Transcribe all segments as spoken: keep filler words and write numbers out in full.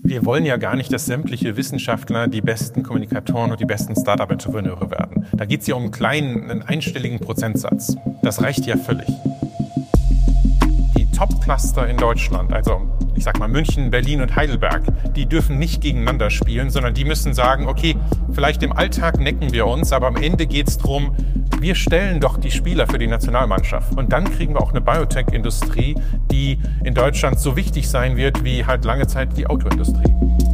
Wir wollen ja gar nicht, dass sämtliche Wissenschaftler die besten Kommunikatoren und die besten Startup-Entrepreneure werden. Da geht es ja um einen kleinen, einen einstelligen Prozentsatz. Das reicht ja völlig. Die Top-Cluster in Deutschland, also ich sag mal München, Berlin und Heidelberg, die dürfen nicht gegeneinander spielen, sondern die müssen sagen, okay, vielleicht im Alltag necken wir uns, aber am Ende geht es darum, wir stellen doch die Spieler für die Nationalmannschaft. Und dann kriegen wir auch eine Biotech-Industrie, die in Deutschland so wichtig sein wird, wie halt lange Zeit die Autoindustrie.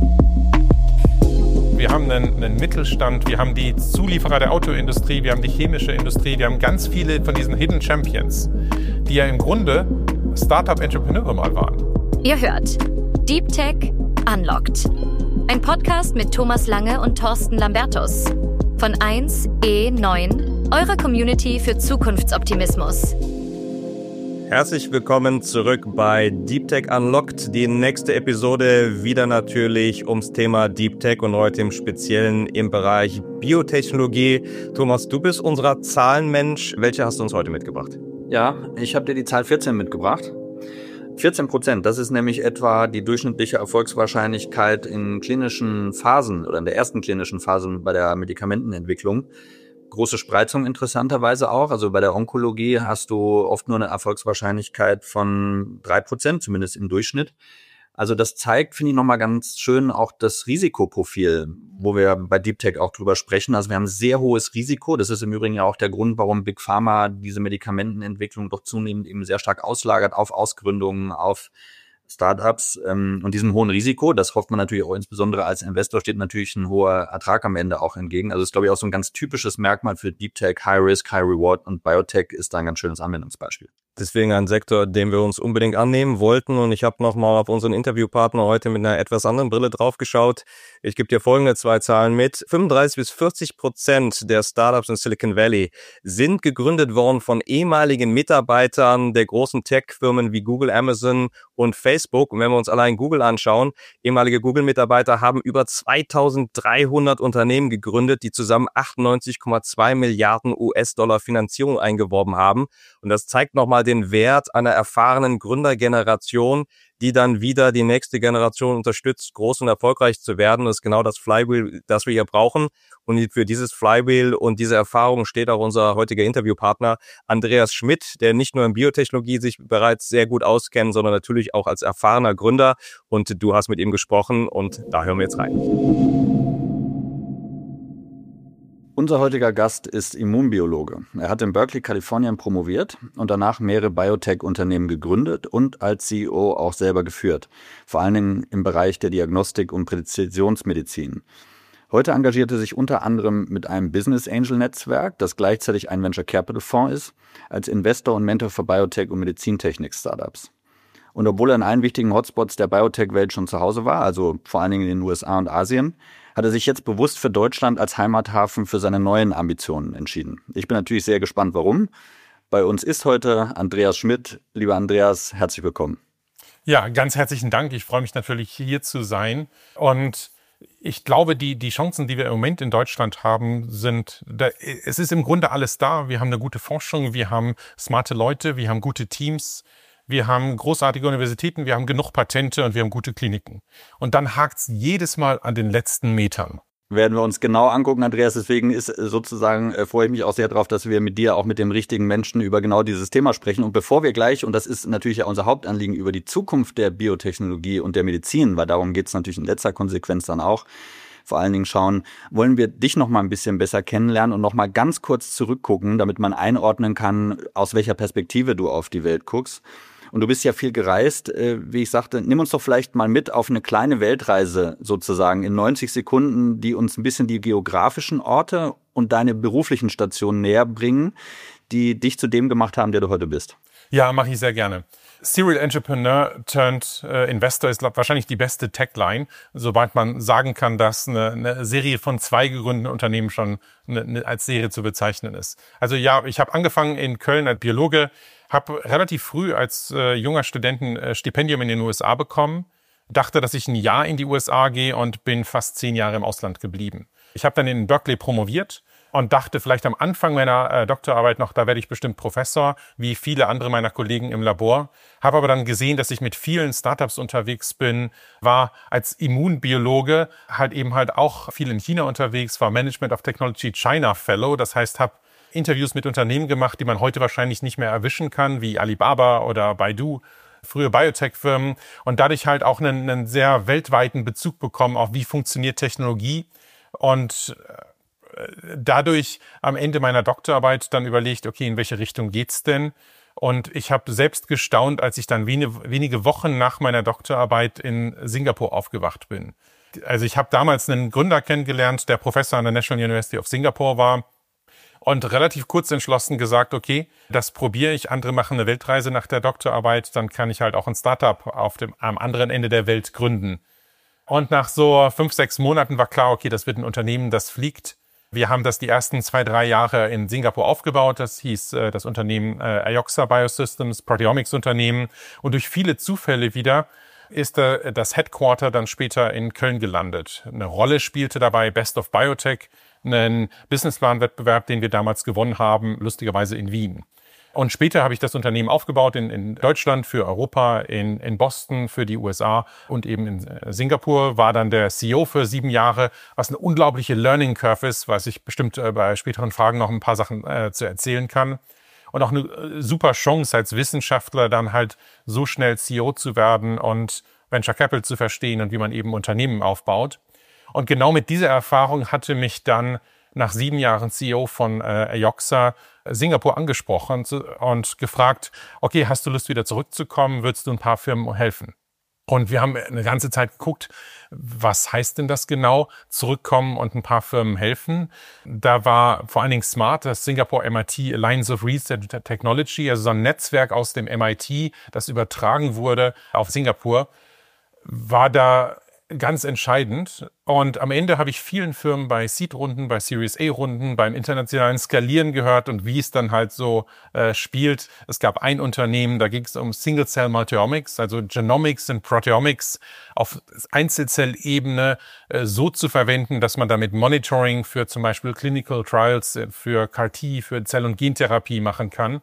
Wir haben einen, einen Mittelstand, wir haben die Zulieferer der Autoindustrie, wir haben die chemische Industrie, wir haben ganz viele von diesen Hidden Champions, die ja im Grunde Startup-Entrepreneure mal waren. Ihr hört Deep Tech Unlocked. Ein Podcast mit Thomas Lange und Thorsten Lambertus. Von eins E neun, eurer Community für Zukunftsoptimismus. Herzlich willkommen zurück bei Deep Tech Unlocked. Die nächste Episode wieder natürlich ums Thema Deep Tech und heute im Speziellen im Bereich Biotechnologie. Thomas, du bist unser Zahlenmensch. Welche hast du uns heute mitgebracht? Ja, ich habe dir die Zahl vierzehn mitgebracht. vierzehn Prozent, das ist nämlich etwa die durchschnittliche Erfolgswahrscheinlichkeit in klinischen Phasen oder in der ersten klinischen Phase bei der Medikamentenentwicklung. Große Spreizung interessanterweise auch. Also bei der Onkologie hast du oft nur eine Erfolgswahrscheinlichkeit von drei Prozent, zumindest im Durchschnitt. Also das zeigt, finde ich, nochmal ganz schön auch das Risikoprofil, wo wir bei Deep Tech auch drüber sprechen. Also wir haben sehr hohes Risiko. Das ist im Übrigen ja auch der Grund, warum Big Pharma diese Medikamentenentwicklung doch zunehmend eben sehr stark auslagert auf Ausgründungen, auf Startups ähm, und diesem hohen Risiko. Das hofft man natürlich auch insbesondere als Investor, steht natürlich ein hoher Ertrag am Ende auch entgegen. Also das ist, glaube ich, auch so ein ganz typisches Merkmal für Deep Tech, High Risk, High Reward, und Biotech ist da ein ganz schönes Anwendungsbeispiel. Deswegen ein Sektor, den wir uns unbedingt annehmen wollten. Und ich habe nochmal auf unseren Interviewpartner heute mit einer etwas anderen Brille drauf geschaut. Ich gebe dir folgende zwei Zahlen mit. fünfunddreißig bis vierzig Prozent der Startups in Silicon Valley sind gegründet worden von ehemaligen Mitarbeitern der großen Tech-Firmen wie Google, Amazon und Facebook. Und wenn wir uns allein Google anschauen, ehemalige Google-Mitarbeiter haben über zweitausenddreihundert Unternehmen gegründet, die zusammen achtundneunzig Komma zwei Milliarden U S-Dollar Finanzierung eingeworben haben. Und das zeigt nochmal den Wert einer erfahrenen Gründergeneration, die dann wieder die nächste Generation unterstützt, groß und erfolgreich zu werden. Das ist genau das Flywheel, das wir hier brauchen. Und für dieses Flywheel und diese Erfahrung steht auch unser heutiger Interviewpartner Andreas Schmidt, der nicht nur in Biotechnologie sich bereits sehr gut auskennt, sondern natürlich auch als erfahrener Gründer. Und du hast mit ihm gesprochen und da hören wir jetzt rein. Unser heutiger Gast ist Immunbiologe. Er hat in Berkeley, Kalifornien promoviert und danach mehrere Biotech-Unternehmen gegründet und als C E O auch selber geführt. Vor allen Dingen im Bereich der Diagnostik und Präzisionsmedizin. Heute engagiert er sich unter anderem mit einem Business Angel Netzwerk, das gleichzeitig ein Venture Capital Fonds ist, als Investor und Mentor für Biotech- und Medizintechnik-Startups. Und obwohl er in allen wichtigen Hotspots der Biotech-Welt schon zu Hause war, also vor allen Dingen in den U S A und Asien, hat er sich jetzt bewusst für Deutschland als Heimathafen für seine neuen Ambitionen entschieden. Ich bin natürlich sehr gespannt, warum. Bei uns ist heute Andreas Schmidt. Lieber Andreas, herzlich willkommen. Ja, ganz herzlichen Dank. Ich freue mich natürlich, hier zu sein. Und ich glaube, die, die Chancen, die wir im Moment in Deutschland haben, sind, da, es ist im Grunde alles da. Wir haben eine gute Forschung, wir haben smarte Leute, wir haben gute Teams. Wir haben großartige Universitäten, wir haben genug Patente und wir haben gute Kliniken. Und dann hakt's jedes Mal an den letzten Metern. Werden wir uns genau angucken, Andreas. Deswegen ist sozusagen, äh, freue ich mich auch sehr darauf, dass wir mit dir auch mit dem richtigen Menschen über genau dieses Thema sprechen. Und bevor wir gleich, und das ist natürlich ja unser Hauptanliegen, über die Zukunft der Biotechnologie und der Medizin, weil darum geht's natürlich in letzter Konsequenz dann auch, vor allen Dingen schauen, wollen wir dich noch mal ein bisschen besser kennenlernen und noch mal ganz kurz zurückgucken, damit man einordnen kann, aus welcher Perspektive du auf die Welt guckst. Und du bist ja viel gereist, wie ich sagte, nimm uns doch vielleicht mal mit auf eine kleine Weltreise sozusagen in neunzig Sekunden, die uns ein bisschen die geografischen Orte und deine beruflichen Stationen näher bringen, die dich zu dem gemacht haben, der du heute bist. Ja, mache ich sehr gerne. Serial Entrepreneur turned äh, Investor ist wahrscheinlich die beste Tagline, sobald man sagen kann, dass eine, eine Serie von zwei gegründeten Unternehmen schon eine, eine, als Serie zu bezeichnen ist. Also ja, ich habe angefangen in Köln als Biologe, habe relativ früh als äh, junger Student ein äh, Stipendium in den U S A bekommen, dachte, dass ich ein Jahr in die U S A gehe und bin fast zehn Jahre im Ausland geblieben. Ich habe dann in Berkeley promoviert, und dachte vielleicht am Anfang meiner äh, Doktorarbeit noch, da werde ich bestimmt Professor, wie viele andere meiner Kollegen im Labor. Habe aber dann gesehen, dass ich mit vielen Startups unterwegs bin, war als Immunbiologe halt eben halt auch viel in China unterwegs, war Management of Technology China Fellow, das heißt, habe Interviews mit Unternehmen gemacht, die man heute wahrscheinlich nicht mehr erwischen kann, wie Alibaba oder Baidu, frühe Biotech-Firmen, und dadurch halt auch einen, einen sehr weltweiten Bezug bekommen, auf wie funktioniert Technologie, und dadurch am Ende meiner Doktorarbeit dann überlegt, okay, in welche Richtung geht's denn? Und ich habe selbst gestaunt, als ich dann wenige, wenige Wochen nach meiner Doktorarbeit in Singapur aufgewacht bin. Also ich habe damals einen Gründer kennengelernt, der Professor an der National University of Singapore war, und relativ kurz entschlossen gesagt, okay, das probiere ich. Andere machen eine Weltreise nach der Doktorarbeit, dann kann ich halt auch ein Startup auf dem, am anderen Ende der Welt gründen. Und nach so fünf, sechs Monaten war klar, okay, das wird ein Unternehmen, das fliegt. Wir haben das die ersten zwei, drei Jahre in Singapur aufgebaut. Das hieß äh, das Unternehmen äh, Ioxa Biosystems, Proteomics-Unternehmen. Und durch viele Zufälle wieder ist äh, das Headquarter dann später in Köln gelandet. Eine Rolle spielte dabei Best of Biotech, einen Businessplan-Wettbewerb, den wir damals gewonnen haben, lustigerweise in Wien. Und später habe ich das Unternehmen aufgebaut in, in Deutschland, für Europa, in, in Boston, für die U S A und eben in Singapur, war dann der C E O für sieben Jahre, was eine unglaubliche Learning Curve ist, was ich bestimmt äh, bei späteren Fragen noch ein paar Sachen äh, zu erzählen kann. Und auch eine äh, super Chance als Wissenschaftler dann halt so schnell C E O zu werden und Venture Capital zu verstehen und wie man eben Unternehmen aufbaut. Und genau mit dieser Erfahrung hatte mich dann nach sieben Jahren C E O von äh, Ioxa Singapur angesprochen und gefragt, okay, hast du Lust wieder zurückzukommen, würdest du ein paar Firmen helfen? Und wir haben eine ganze Zeit geguckt, was heißt denn das genau, zurückkommen und ein paar Firmen helfen. Da war vor allen Dingen SMART, das Singapore M I T Alliance of Research Technology, also so ein Netzwerk aus dem M I T, das übertragen wurde auf Singapur, war da ganz entscheidend. Und am Ende habe ich vielen Firmen bei Seed-Runden, bei Series A-Runden, beim internationalen Skalieren gehört und wie es dann halt so äh, spielt. Es gab ein Unternehmen, da ging es um Single-Cell-Multiomics, also Genomics und Proteomics auf Einzelzellebene äh, so zu verwenden, dass man damit Monitoring für zum Beispiel Clinical Trials, für C A R T, für Zell- und Gentherapie machen kann.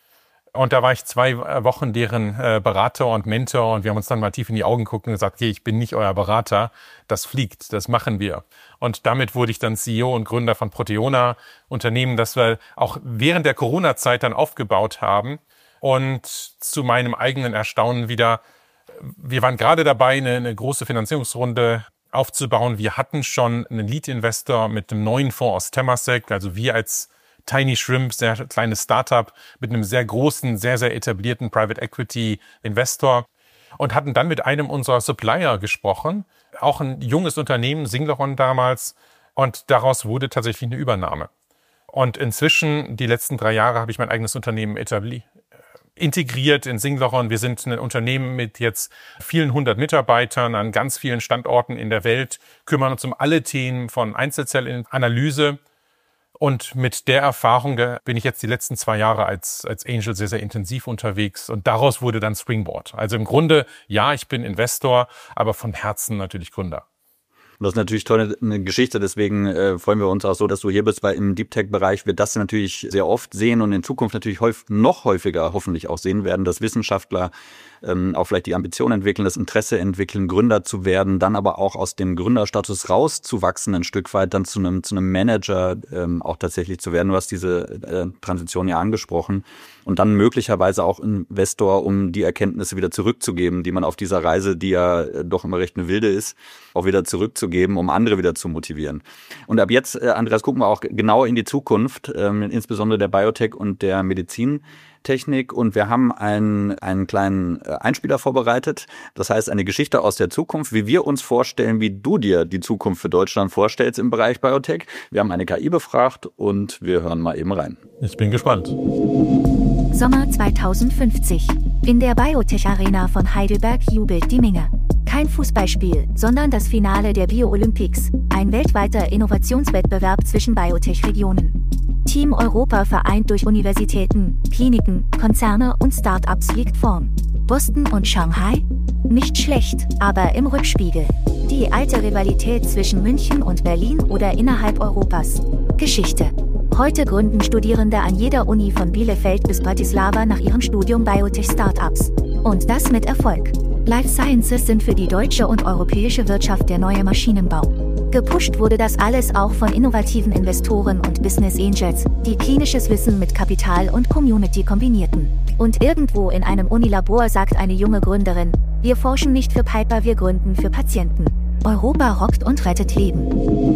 Und da war ich zwei Wochen deren äh, Berater und Mentor und wir haben uns dann mal tief in die Augen geguckt und gesagt, okay, ich bin nicht euer Berater, das fliegt, das machen wir. Und damit wurde ich dann C E O und Gründer von Proteona, Unternehmen, das wir auch während der Corona-Zeit dann aufgebaut haben. Und zu meinem eigenen Erstaunen wieder, wir waren gerade dabei, eine, eine große Finanzierungsrunde aufzubauen. Wir hatten schon einen Lead-Investor mit einem neuen Fonds aus Temasek, also wir als Tiny Shrimp, sehr kleines Startup mit einem sehr großen, sehr, sehr etablierten Private Equity Investor und hatten dann mit einem unserer Supplier gesprochen, auch ein junges Unternehmen, Singleron damals, und daraus wurde tatsächlich eine Übernahme. Und inzwischen, die letzten drei Jahre, habe ich mein eigenes Unternehmen etabliert, integriert in Singleron. Wir sind ein Unternehmen mit jetzt vielen hundert Mitarbeitern an ganz vielen Standorten in der Welt, kümmern uns um alle Themen von Einzelzellanalyse. Und mit der Erfahrung bin ich jetzt die letzten zwei Jahre als, als Angel sehr, sehr intensiv unterwegs. Und daraus wurde dann Springboard. Also im Grunde, ja, ich bin Investor, aber von Herzen natürlich Gründer. Das ist natürlich toll, eine Geschichte, deswegen äh, freuen wir uns auch so, dass du hier bist, weil im Deep Tech-Bereich wir das natürlich sehr oft sehen und in Zukunft natürlich häufig, noch häufiger hoffentlich auch sehen werden, dass Wissenschaftler ähm, auch vielleicht die Ambition entwickeln, das Interesse entwickeln, Gründer zu werden, dann aber auch aus dem Gründerstatus rauszuwachsen, ein Stück weit dann zu einem zu einem Manager ähm, auch tatsächlich zu werden. Du hast diese äh, Transition ja angesprochen. Und dann möglicherweise auch Investor, um die Erkenntnisse wieder zurückzugeben, die man auf dieser Reise, die ja doch immer recht eine wilde ist, auch wieder zurückzugeben, um andere wieder zu motivieren. Und ab jetzt, Andreas, gucken wir auch genau in die Zukunft, ähm, insbesondere der Biotech und der Medizintechnik. Und wir haben einen, einen kleinen Einspieler vorbereitet. Das heißt, eine Geschichte aus der Zukunft, wie wir uns vorstellen, wie du dir die Zukunft für Deutschland vorstellst im Bereich Biotech. Wir haben eine K I befragt und wir hören mal eben rein. Ich bin gespannt. Sommer zweitausendfünfzig. In der Biotech-Arena von Heidelberg jubelt die Menge. Kein Fußballspiel, sondern das Finale der Bio-Olympics, ein weltweiter Innovationswettbewerb zwischen Biotech-Regionen. Team Europa vereint durch Universitäten, Kliniken, Konzerne und Start-ups liegt vorn. Boston und Shanghai? Nicht schlecht, aber im Rückspiegel. Die alte Rivalität zwischen München und Berlin oder innerhalb Europas. Geschichte. Heute gründen Studierende an jeder Uni von Bielefeld bis Bratislava nach ihrem Studium Biotech-Startups. Und das mit Erfolg. Life Sciences sind für die deutsche und europäische Wirtschaft der neue Maschinenbau. Gepusht wurde das alles auch von innovativen Investoren und Business Angels, die klinisches Wissen mit Kapital und Community kombinierten. Und irgendwo in einem Unilabor sagt eine junge Gründerin, wir forschen nicht für Piper, wir gründen für Patienten. Europa rockt und rettet Leben.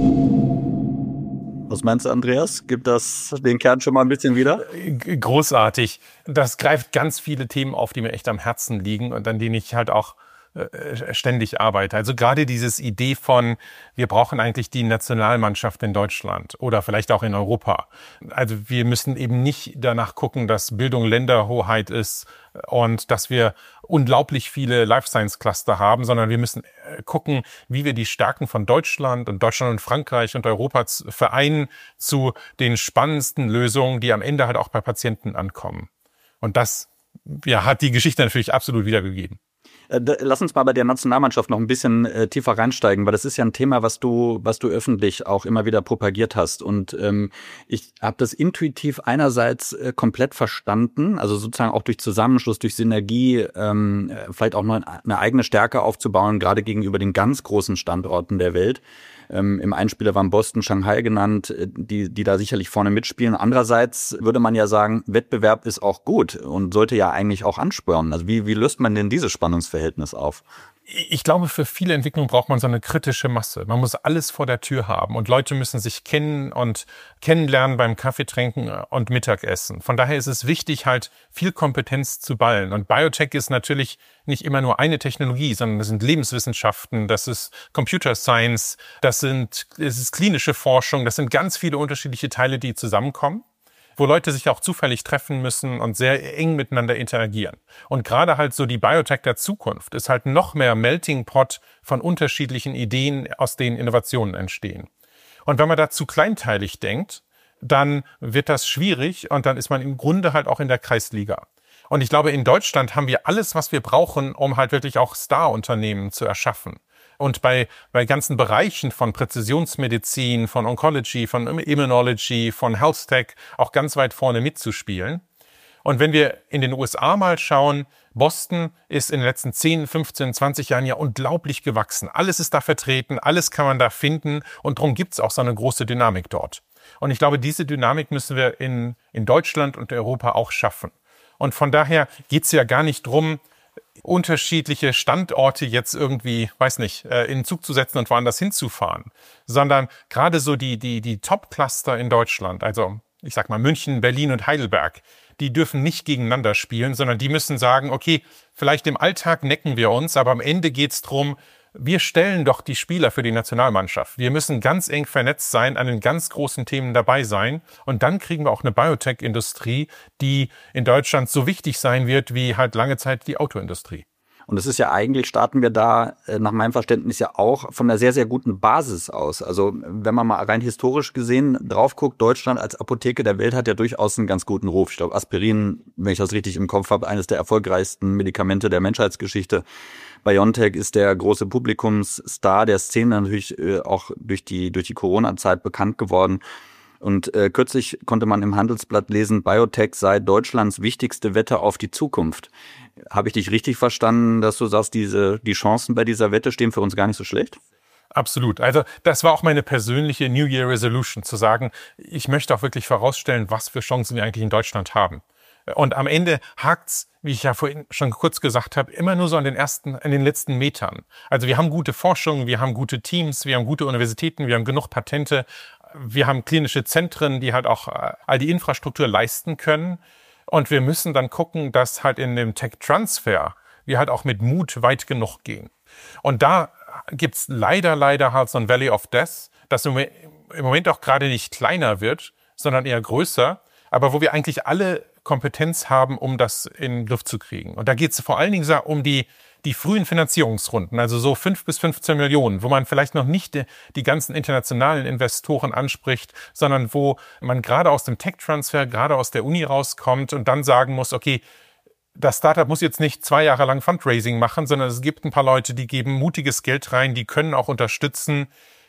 Was meinst du, Andreas? Gibt das den Kern schon mal ein bisschen wieder? Großartig. Das greift ganz viele Themen auf, die mir echt am Herzen liegen und an denen ich halt auch äh, ständig arbeite. Also gerade dieses Idee von, wir brauchen eigentlich die Nationalmannschaft in Deutschland oder vielleicht auch in Europa. Also wir müssen eben nicht danach gucken, dass Bildung Länderhoheit ist und dass wir unglaublich viele Life Science Cluster haben, sondern wir müssen gucken, wie wir die Stärken von Deutschland und Deutschland und Frankreich und Europa vereinen zu den spannendsten Lösungen, die am Ende halt auch bei Patienten ankommen. Und das ja, hat die Geschichte natürlich absolut wiedergegeben. Lass uns mal bei der Nationalmannschaft noch ein bisschen äh, tiefer reinsteigen, weil das ist ja ein Thema, was du was du öffentlich auch immer wieder propagiert hast. Und ähm, ich habe das intuitiv einerseits äh, komplett verstanden, also sozusagen auch durch Zusammenschluss, durch Synergie, ähm, vielleicht auch noch eine eigene Stärke aufzubauen, gerade gegenüber den ganz großen Standorten der Welt. Ähm, Im Einspieler waren Boston, Shanghai genannt, die die da sicherlich vorne mitspielen. Andererseits würde man ja sagen, Wettbewerb ist auch gut und sollte ja eigentlich auch anspornen. Also wie wie löst man denn dieses Spannungsverhältnis auf? Ich glaube, für viele Entwicklungen braucht man so eine kritische Masse. Man muss alles vor der Tür haben und Leute müssen sich kennen und kennenlernen beim Kaffeetrinken und Mittagessen. Von daher ist es wichtig, halt viel Kompetenz zu ballen. Und Biotech ist natürlich nicht immer nur eine Technologie, sondern das sind Lebenswissenschaften, das ist Computer Science, das sind, es ist klinische Forschung, das sind ganz viele unterschiedliche Teile, die zusammenkommen, wo Leute sich auch zufällig treffen müssen und sehr eng miteinander interagieren. Und gerade halt so die Biotech der Zukunft ist halt noch mehr Melting Pot von unterschiedlichen Ideen, aus denen Innovationen entstehen. Und wenn man da zu kleinteilig denkt, dann wird das schwierig und dann ist man im Grunde halt auch in der Kreisliga. Und ich glaube, in Deutschland haben wir alles, was wir brauchen, um halt wirklich auch Star-Unternehmen zu erschaffen. Und bei, bei ganzen Bereichen von Präzisionsmedizin, von Oncology, von Immunology, von Health Tech auch ganz weit vorne mitzuspielen. Und wenn wir in den U S A mal schauen, Boston ist in den letzten zehn, fünfzehn, zwanzig Jahren ja unglaublich gewachsen. Alles ist da vertreten, alles kann man da finden und darum gibt's auch so eine große Dynamik dort. Und ich glaube, diese Dynamik müssen wir in, in Deutschland und Europa auch schaffen. Und von daher geht's ja gar nicht drum, unterschiedliche Standorte jetzt irgendwie, weiß nicht, in den Zug zu setzen und woanders hinzufahren, sondern gerade so die die die Top-Cluster in Deutschland, also ich sag mal München, Berlin und Heidelberg, die dürfen nicht gegeneinander spielen, sondern die müssen sagen, okay, vielleicht im Alltag necken wir uns, aber am Ende geht's drum, wir stellen doch die Spieler für die Nationalmannschaft. Wir müssen ganz eng vernetzt sein, an den ganz großen Themen dabei sein. Und dann kriegen wir auch eine Biotech-Industrie, die in Deutschland so wichtig sein wird, wie halt lange Zeit die Autoindustrie. Und es ist ja eigentlich, starten wir da nach meinem Verständnis ja auch von einer sehr, sehr guten Basis aus. Also wenn man mal rein historisch gesehen drauf guckt, Deutschland als Apotheke der Welt hat ja durchaus einen ganz guten Ruf. Ich glaube, Aspirin, wenn ich das richtig im Kopf habe, eines der erfolgreichsten Medikamente der Menschheitsgeschichte. BioNTech ist der große Publikumsstar der Szene, natürlich auch durch die durch die Corona-Zeit bekannt geworden. Und äh, kürzlich konnte man im Handelsblatt lesen, Biotech sei Deutschlands wichtigste Wette auf die Zukunft. Habe ich dich richtig verstanden, dass du sagst, diese die Chancen bei dieser Wette stehen für uns gar nicht so schlecht? Absolut. Also das war auch meine persönliche New Year Resolution, zu sagen, ich möchte auch wirklich vorausstellen, was für Chancen wir eigentlich in Deutschland haben. Und am Ende hakt's, wie ich ja vorhin schon kurz gesagt habe, immer nur so an den ersten, an den letzten Metern. Also wir haben gute Forschung, wir haben gute Teams, wir haben gute Universitäten, wir haben genug Patente, wir haben klinische Zentren, die halt auch all die Infrastruktur leisten können. Und wir müssen dann gucken, dass halt in dem Tech-Transfer wir halt auch mit Mut weit genug gehen. Und da gibt's leider, leider halt so ein Valley of Death, das im Moment auch gerade nicht kleiner wird, sondern eher größer, aber wo wir eigentlich alle Kompetenz haben, um das in den Griff zu kriegen. Und da geht es vor allen Dingen um die, die frühen Finanzierungsrunden, also so fünf bis fünfzehn Millionen, wo man vielleicht noch nicht die, die ganzen internationalen Investoren anspricht, sondern wo man gerade aus dem Tech-Transfer, gerade aus der Uni rauskommt und dann sagen muss, okay, das Startup muss jetzt nicht zwei Jahre lang Fundraising machen, sondern es gibt ein paar Leute, die geben mutiges Geld rein, die können auch unterstützen.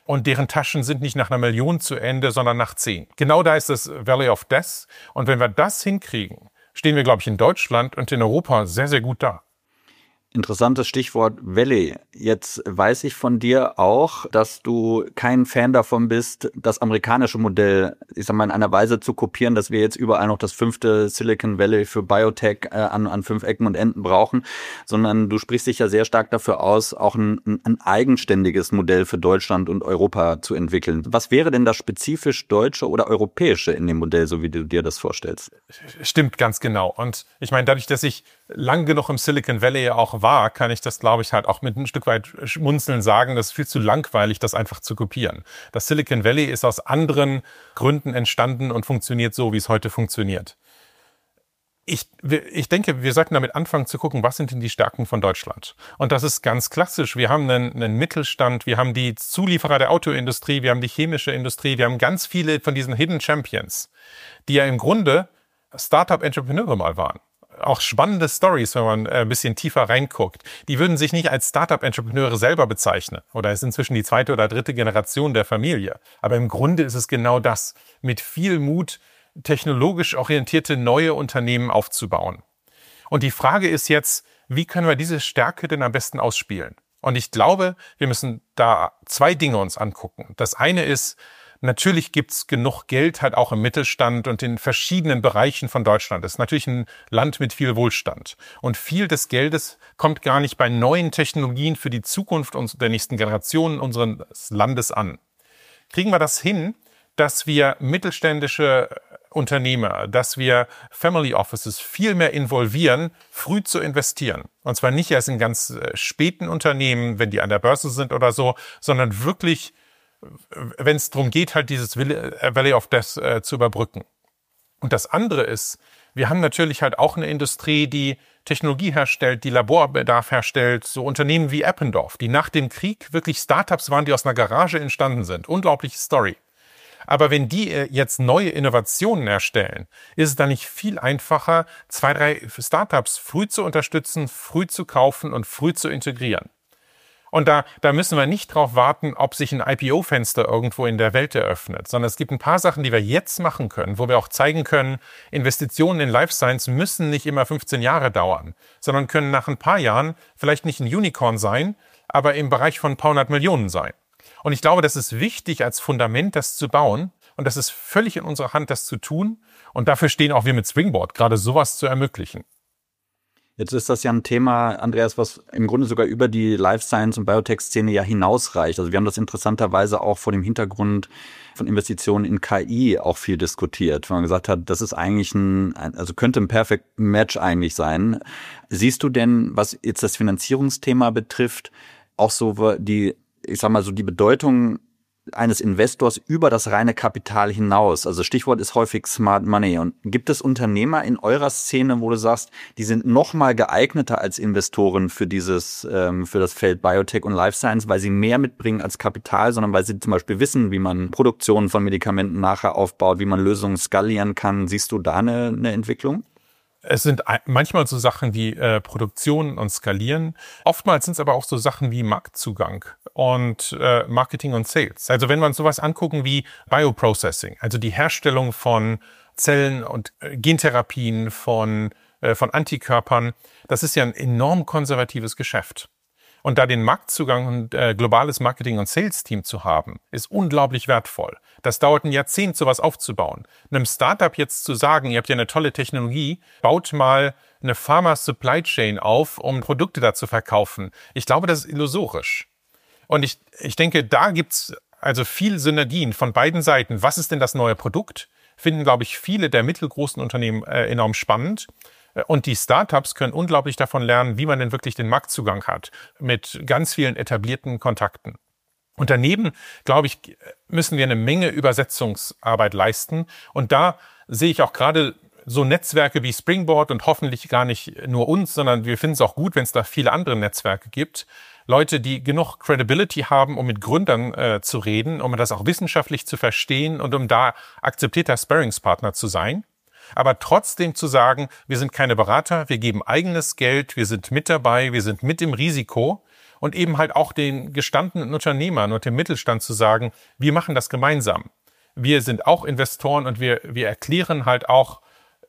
und deren Taschen sind nicht nach einer Million zu Ende, sondern nach zehn. Genau da ist das Valley of Death. Und wenn wir das hinkriegen, stehen wir, glaube ich, in Deutschland und in Europa sehr, sehr gut da. Interessantes Stichwort Valley. Jetzt weiß ich von dir auch, dass du kein Fan davon bist, das amerikanische Modell, ich sag mal, in einer Weise zu kopieren, dass wir jetzt überall noch das fünfte Silicon Valley für Biotech äh, an, an fünf Ecken und Enden brauchen, sondern du sprichst dich ja sehr stark dafür aus, auch ein, ein eigenständiges Modell für Deutschland und Europa zu entwickeln. Was wäre denn das spezifisch deutsche oder europäische in dem Modell, so wie du dir das vorstellst? Stimmt, ganz genau. Und ich meine, dadurch, dass ich lang genug im Silicon Valley auch war, kann ich das, glaube ich, halt auch mit ein Stück weit schmunzeln sagen, das ist viel zu langweilig, das einfach zu kopieren. Das Silicon Valley ist aus anderen Gründen entstanden und funktioniert so, wie es heute funktioniert. Ich, ich denke, wir sollten damit anfangen zu gucken, was sind denn die Stärken von Deutschland? Und das ist ganz klassisch. Wir haben einen, einen Mittelstand, wir haben die Zulieferer der Autoindustrie, wir haben die chemische Industrie, wir haben ganz viele von diesen Hidden Champions, die ja im Grunde Startup-Entrepreneure mal waren. Auch spannende Stories, wenn man ein bisschen tiefer reinguckt. Die würden sich nicht als Startup-Entrepreneure selber bezeichnen. Oder ist inzwischen die zweite oder dritte Generation der Familie. Aber im Grunde ist es genau das. Mit viel Mut, technologisch orientierte neue Unternehmen aufzubauen. Und die Frage ist jetzt, wie können wir diese Stärke denn am besten ausspielen? Und ich glaube, wir müssen da zwei Dinge uns angucken. Das eine ist, natürlich gibt's genug Geld halt auch im Mittelstand und in verschiedenen Bereichen von Deutschland. Das ist natürlich ein Land mit viel Wohlstand. Und viel des Geldes kommt gar nicht bei neuen Technologien für die Zukunft der nächsten Generationen unseres Landes an. Kriegen wir das hin, dass wir mittelständische Unternehmer, dass wir Family Offices viel mehr involvieren, früh zu investieren. Und zwar nicht erst in ganz späten Unternehmen, wenn die an der Börse sind oder so, sondern wirklich, wenn es darum geht, halt dieses Valley of Death äh, zu überbrücken. Und das andere ist, wir haben natürlich halt auch eine Industrie, die Technologie herstellt, die Laborbedarf herstellt, so Unternehmen wie Eppendorf, die nach dem Krieg wirklich Startups waren, die aus einer Garage entstanden sind. Unglaubliche Story. Aber wenn die jetzt neue Innovationen erstellen, ist es dann nicht viel einfacher, zwei, drei Startups früh zu unterstützen, früh zu kaufen und früh zu integrieren. Und da, da müssen wir nicht drauf warten, ob sich ein I P O-Fenster irgendwo in der Welt eröffnet, sondern es gibt ein paar Sachen, die wir jetzt machen können, wo wir auch zeigen können, Investitionen in Life Science müssen nicht immer fünfzehn Jahre dauern, sondern können nach ein paar Jahren vielleicht nicht ein Unicorn sein, aber im Bereich von ein paar hundert Millionen sein. Und ich glaube, das ist wichtig als Fundament, das zu bauen. Und das ist völlig in unserer Hand, das zu tun. Und dafür stehen auch wir mit Springboard, gerade sowas zu ermöglichen. Jetzt ist das ja ein Thema, Andreas, was im Grunde sogar über die Life Science und Biotech-Szene ja hinausreicht. Also wir haben das interessanterweise auch vor dem Hintergrund von Investitionen in K I auch viel diskutiert, weil man gesagt hat, das ist eigentlich ein, also könnte ein Perfect Match eigentlich sein. Siehst du denn, was jetzt das Finanzierungsthema betrifft, auch so die, ich sag mal so die Bedeutung eines Investors über das reine Kapital hinaus? Also Stichwort ist häufig Smart Money. Und gibt es Unternehmer in eurer Szene, wo du sagst, die sind noch mal geeigneter als Investoren für dieses, ähm, für das Feld Biotech und Life Science, weil sie mehr mitbringen als Kapital, sondern weil sie zum Beispiel wissen, wie man Produktionen von Medikamenten nachher aufbaut, wie man Lösungen skalieren kann. Siehst du da eine, eine Entwicklung? Es sind manchmal so Sachen wie äh, Produktion und Skalieren. Oftmals sind es aber auch so Sachen wie Marktzugang und äh, Marketing und Sales. Also wenn wir uns sowas angucken wie Bioprocessing, also die Herstellung von Zellen und äh, Gentherapien, von, äh, von Antikörpern, das ist ja ein enorm konservatives Geschäft. Und da den Marktzugang und äh, globales Marketing- und Sales-Team zu haben, ist unglaublich wertvoll. Das dauert ein Jahrzehnt, sowas aufzubauen. Einem Startup jetzt zu sagen, ihr habt ja eine tolle Technologie, baut mal eine Pharma-Supply-Chain auf, um Produkte da zu verkaufen. Ich glaube, das ist illusorisch. Und ich, ich denke, da gibt's also viel Synergien von beiden Seiten. Was ist denn das neue Produkt? Finden, glaube ich, viele der mittelgroßen Unternehmen äh, enorm spannend. Und die Startups können unglaublich davon lernen, wie man denn wirklich den Marktzugang hat, mit ganz vielen etablierten Kontakten. Und daneben, glaube ich, müssen wir eine Menge Übersetzungsarbeit leisten. Und da sehe ich auch gerade so Netzwerke wie Springboard und hoffentlich gar nicht nur uns, sondern wir finden es auch gut, wenn es da viele andere Netzwerke gibt. Leute, die genug Credibility haben, um mit Gründern äh, zu reden, um das auch wissenschaftlich zu verstehen und um da akzeptierter Sparringspartner zu sein. Aber trotzdem zu sagen, wir sind keine Berater, wir geben eigenes Geld, wir sind mit dabei, wir sind mit im Risiko und eben halt auch den gestandenen Unternehmern und dem Mittelstand zu sagen, wir machen das gemeinsam. Wir sind auch Investoren und wir, wir erklären halt auch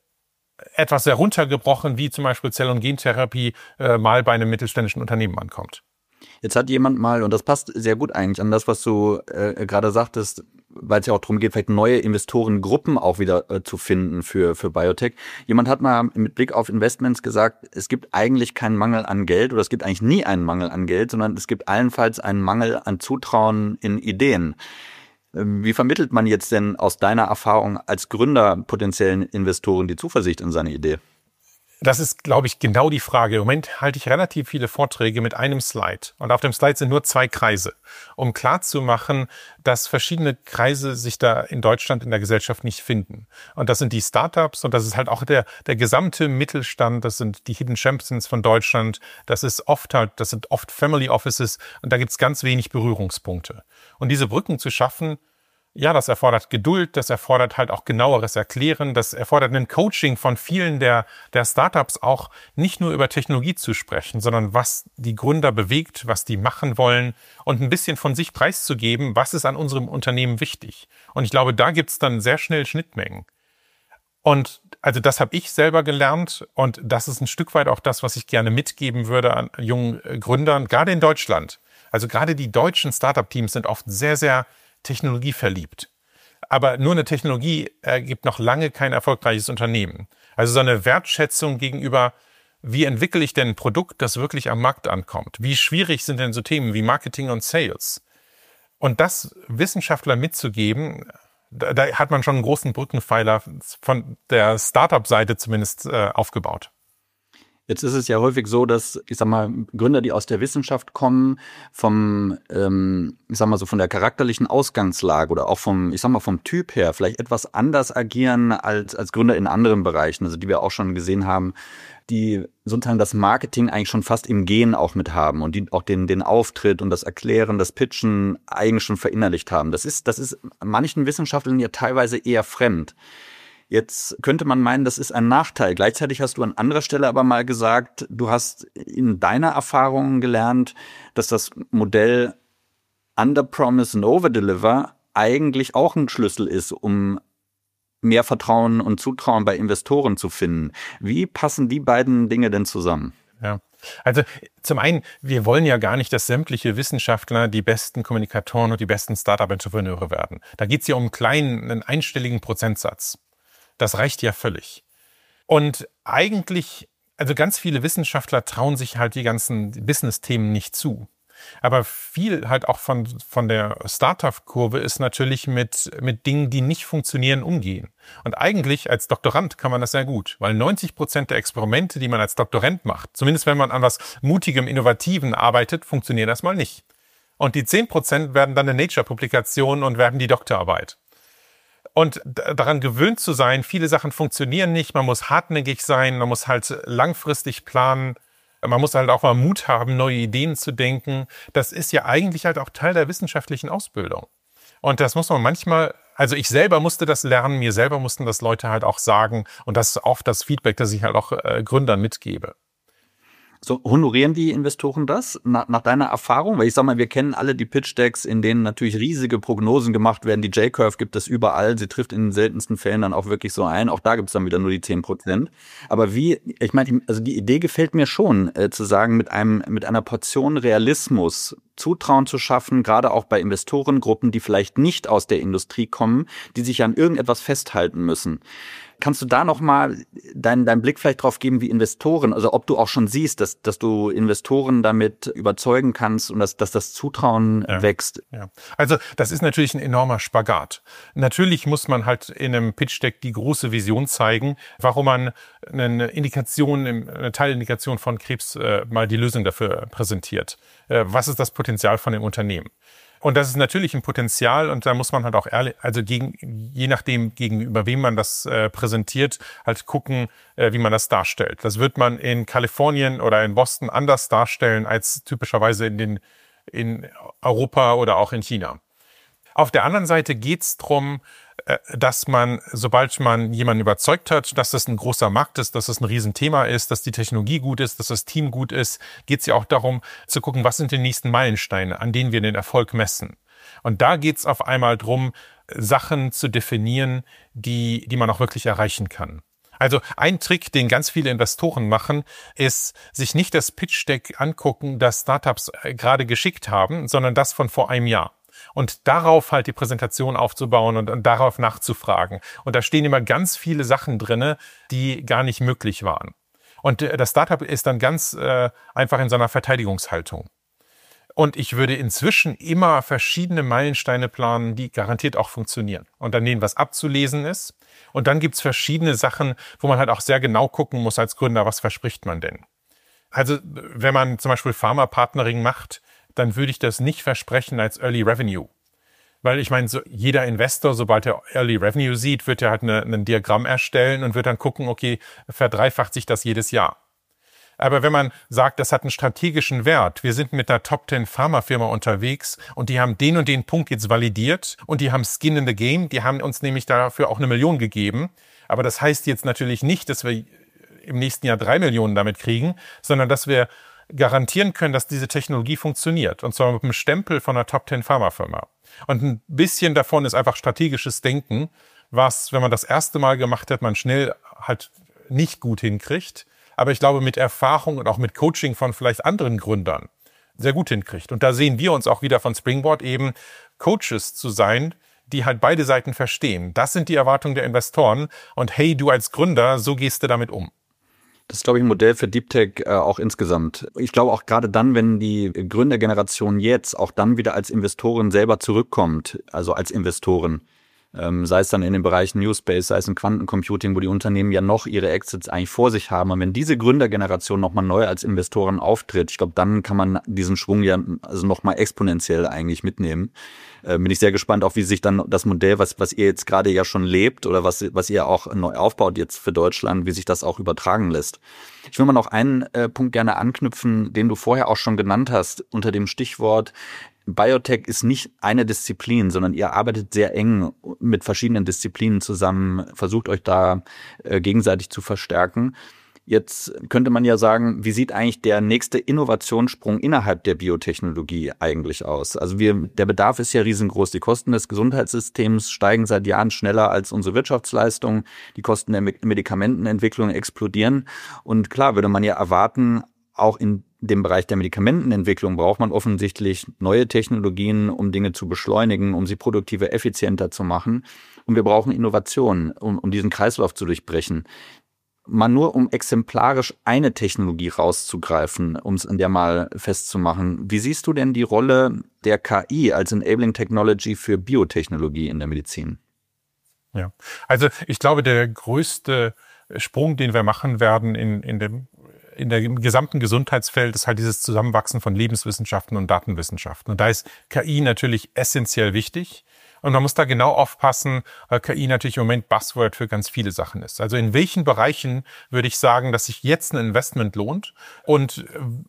etwas heruntergebrochen, wie zum Beispiel Zell- und Gentherapie äh, mal bei einem mittelständischen Unternehmen ankommt. Jetzt hat jemand mal, und das passt sehr gut eigentlich an das, was du äh, gerade sagtest, weil es ja auch darum geht, vielleicht neue Investorengruppen auch wieder äh, zu finden für für Biotech. Jemand hat mal mit Blick auf Investments gesagt, es gibt eigentlich keinen Mangel an Geld oder es gibt eigentlich nie einen Mangel an Geld, sondern es gibt allenfalls einen Mangel an Zutrauen in Ideen. Wie vermittelt man jetzt denn aus deiner Erfahrung als Gründer potenziellen Investoren die Zuversicht in seine Idee? Das ist, glaube ich, genau die Frage. Im Moment halte ich relativ viele Vorträge mit einem Slide. Und auf dem Slide sind nur zwei Kreise, um klarzumachen, dass verschiedene Kreise sich da in Deutschland in der Gesellschaft nicht finden. Und das sind die Startups und das ist halt auch der, der gesamte Mittelstand. Das sind die Hidden Champions von Deutschland. Das ist oft halt, das sind oft Family Offices und da gibt es ganz wenig Berührungspunkte. Und diese Brücken zu schaffen, ja, das erfordert Geduld, das erfordert halt auch genaueres Erklären, das erfordert ein Coaching von vielen der, der Startups auch, nicht nur über Technologie zu sprechen, sondern was die Gründer bewegt, was die machen wollen und ein bisschen von sich preiszugeben, was ist an unserem Unternehmen wichtig. Und ich glaube, da gibt's dann sehr schnell Schnittmengen. Und also das habe ich selber gelernt und das ist ein Stück weit auch das, was ich gerne mitgeben würde an jungen Gründern, gerade in Deutschland. Also gerade die deutschen Startup-Teams sind oft sehr, sehr Technologie verliebt. Aber nur eine Technologie ergibt noch lange kein erfolgreiches Unternehmen. Also so eine Wertschätzung gegenüber, wie entwickle ich denn ein Produkt, das wirklich am Markt ankommt? Wie schwierig sind denn so Themen wie Marketing und Sales? Und das Wissenschaftler mitzugeben, da, da hat man schon einen großen Brückenpfeiler von der Startup-Seite zumindest äh, aufgebaut. Jetzt ist es ja häufig so, dass, ich sag mal, Gründer, die aus der Wissenschaft kommen, vom, ähm, ich sag mal so von der charakterlichen Ausgangslage oder auch vom, ich sag mal vom Typ her, vielleicht etwas anders agieren als als Gründer in anderen Bereichen, also die wir auch schon gesehen haben, die sozusagen das Marketing eigentlich schon fast im Gen auch mit haben und die auch den den Auftritt und das Erklären, das Pitchen eigentlich schon verinnerlicht haben. Das ist das ist manchen Wissenschaftlern ja teilweise eher fremd. Jetzt könnte man meinen, das ist ein Nachteil. Gleichzeitig hast du an anderer Stelle aber mal gesagt, du hast in deiner Erfahrung gelernt, dass das Modell Under-Promise and Over-Deliver eigentlich auch ein Schlüssel ist, um mehr Vertrauen und Zutrauen bei Investoren zu finden. Wie passen die beiden Dinge denn zusammen? Ja, also zum einen, wir wollen ja gar nicht, dass sämtliche Wissenschaftler die besten Kommunikatoren und die besten Startup-Entrepreneure werden. Da geht es ja um einen kleinen, einen einstelligen Prozentsatz. Das reicht ja völlig. Und eigentlich, also ganz viele Wissenschaftler trauen sich halt die ganzen Business-Themen nicht zu. Aber viel halt auch von, von der Startup-Kurve ist natürlich mit, mit Dingen, die nicht funktionieren, umgehen. Und eigentlich als Doktorand kann man das sehr gut, weil neunzig Prozent der Experimente, die man als Doktorand macht, zumindest wenn man an was Mutigem, Innovativen arbeitet, funktionieren erstmal nicht. Und die zehn Prozent werden dann eine Nature-Publikation und werden die Doktorarbeit. Und daran gewöhnt zu sein, viele Sachen funktionieren nicht, man muss hartnäckig sein, man muss halt langfristig planen, man muss halt auch mal Mut haben, neue Ideen zu denken. Das ist ja eigentlich halt auch Teil der wissenschaftlichen Ausbildung. Und das muss man manchmal, also ich selber musste das lernen, mir selber mussten das Leute halt auch sagen und das ist oft das Feedback, das ich halt auch äh, Gründern mitgebe. So, honorieren die Investoren das nach, nach deiner Erfahrung? Weil ich sag mal, wir kennen alle die Pitch-Decks, in denen natürlich riesige Prognosen gemacht werden. Die J-Curve gibt es überall. Sie trifft in den seltensten Fällen dann auch wirklich so ein. Auch da gibt es dann wieder nur die zehn Prozent. Aber wie, ich meine, also die Idee gefällt mir schon, äh, zu sagen, mit einem, mit einer Portion Realismus Zutrauen zu schaffen, gerade auch bei Investorengruppen, die vielleicht nicht aus der Industrie kommen, die sich an irgendetwas festhalten müssen. Kannst du da nochmal deinen deinen Blick vielleicht drauf geben, wie Investoren, also ob du auch schon siehst, dass dass du Investoren damit überzeugen kannst und dass, dass das Zutrauen ja. wächst? Ja. Also das ist natürlich ein enormer Spagat. Natürlich muss man halt in einem Pitch-Deck die große Vision zeigen, warum man eine Indikation, eine Teilindikation von Krebs äh, mal die Lösung dafür präsentiert. Äh, was ist das Potenzial von dem Unternehmen? Und das ist natürlich ein Potenzial und da muss man halt auch ehrlich, also gegen, je nachdem gegenüber wem man das äh, präsentiert, halt gucken, äh, wie man das darstellt. Das wird man in Kalifornien oder in Boston anders darstellen als typischerweise in den in Europa oder auch in China. Auf der anderen Seite geht's drum, dass man, sobald man jemanden überzeugt hat, dass das ein großer Markt ist, dass das ein Riesenthema ist, dass die Technologie gut ist, dass das Team gut ist, geht's ja auch darum zu gucken, was sind die nächsten Meilensteine, an denen wir den Erfolg messen. Und da geht's auf einmal drum, Sachen zu definieren, die, die man auch wirklich erreichen kann. Also ein Trick, den ganz viele Investoren machen, ist, sich nicht das Pitch-Deck angucken, das Startups gerade geschickt haben, sondern das von vor einem Jahr. Und darauf halt die Präsentation aufzubauen und, und darauf nachzufragen. Und da stehen immer ganz viele Sachen drinne, die gar nicht möglich waren. Und äh, das Startup ist dann ganz äh, einfach in seiner Verteidigungshaltung. Und ich würde inzwischen immer verschiedene Meilensteine planen, die garantiert auch funktionieren. Und an denen was abzulesen ist. Und dann gibt's verschiedene Sachen, wo man halt auch sehr genau gucken muss als Gründer, was verspricht man denn? Also wenn man zum Beispiel Pharma-Partnering macht, dann würde ich das nicht versprechen als Early Revenue. Weil ich meine, so jeder Investor, sobald er Early Revenue sieht, wird er halt eine, ein Diagramm erstellen und wird dann gucken, okay, verdreifacht sich das jedes Jahr. Aber wenn man sagt, das hat einen strategischen Wert, wir sind mit einer Top zehn Pharmafirma unterwegs und die haben den und den Punkt jetzt validiert und die haben Skin in the Game, die haben uns nämlich dafür auch eine Million gegeben. Aber das heißt jetzt natürlich nicht, dass wir im nächsten Jahr drei Millionen damit kriegen, sondern dass wir garantieren können, dass diese Technologie funktioniert. Und zwar mit einem Stempel von einer Top zehn Pharmafirma. Und ein bisschen davon ist einfach strategisches Denken, was, wenn man das erste Mal gemacht hat, man schnell halt nicht gut hinkriegt. Aber ich glaube, mit Erfahrung und auch mit Coaching von vielleicht anderen Gründern sehr gut hinkriegt. Und da sehen wir uns auch wieder von Springboard eben, Coaches zu sein, die halt beide Seiten verstehen. Das sind die Erwartungen der Investoren. Und hey, du als Gründer, so gehst du damit um. Das ist, glaube ich, ein Modell für Deep Tech äh, auch insgesamt. Ich glaube auch gerade dann, wenn die Gründergeneration jetzt auch dann wieder als Investoren selber zurückkommt, also als Investoren, ähm, sei es dann in den Bereichen New Space, sei es in Quantencomputing, wo die Unternehmen ja noch ihre Exits eigentlich vor sich haben. Und wenn diese Gründergeneration nochmal neu als Investoren auftritt, ich glaube, dann kann man diesen Schwung ja also nochmal exponentiell eigentlich mitnehmen. Äh, bin ich sehr gespannt, auch wie sich dann das Modell, was was ihr jetzt gerade ja schon lebt oder was was ihr auch neu aufbaut jetzt für Deutschland, wie sich das auch übertragen lässt. Ich will mal noch einen äh, Punkt gerne anknüpfen, den du vorher auch schon genannt hast, unter dem Stichwort Biotech ist nicht eine Disziplin, sondern ihr arbeitet sehr eng mit verschiedenen Disziplinen zusammen, versucht euch da äh, gegenseitig zu verstärken. Jetzt könnte man ja sagen, wie sieht eigentlich der nächste Innovationssprung innerhalb der Biotechnologie eigentlich aus? Also wir, der Bedarf ist ja riesengroß. Die Kosten des Gesundheitssystems steigen seit Jahren schneller als unsere Wirtschaftsleistung. Die Kosten der Medikamentenentwicklung explodieren. Und klar würde man ja erwarten, auch in dem Bereich der Medikamentenentwicklung braucht man offensichtlich neue Technologien, um Dinge zu beschleunigen, um sie produktiver, effizienter zu machen. Und wir brauchen Innovationen, um, um diesen Kreislauf zu durchbrechen. Mal nur, um exemplarisch eine Technologie rauszugreifen, um es an der mal festzumachen. Wie siehst du denn die Rolle der K I als Enabling Technology für Biotechnologie in der Medizin? Ja, also ich glaube, der größte Sprung, den wir machen werden in, in dem in der gesamten Gesundheitsfeld ist halt dieses Zusammenwachsen von Lebenswissenschaften und Datenwissenschaften. Und da ist K I natürlich essentiell wichtig. Und man muss da genau aufpassen, weil K I natürlich im Moment Buzzword für ganz viele Sachen ist. Also in welchen Bereichen würde ich sagen, dass sich jetzt ein Investment lohnt und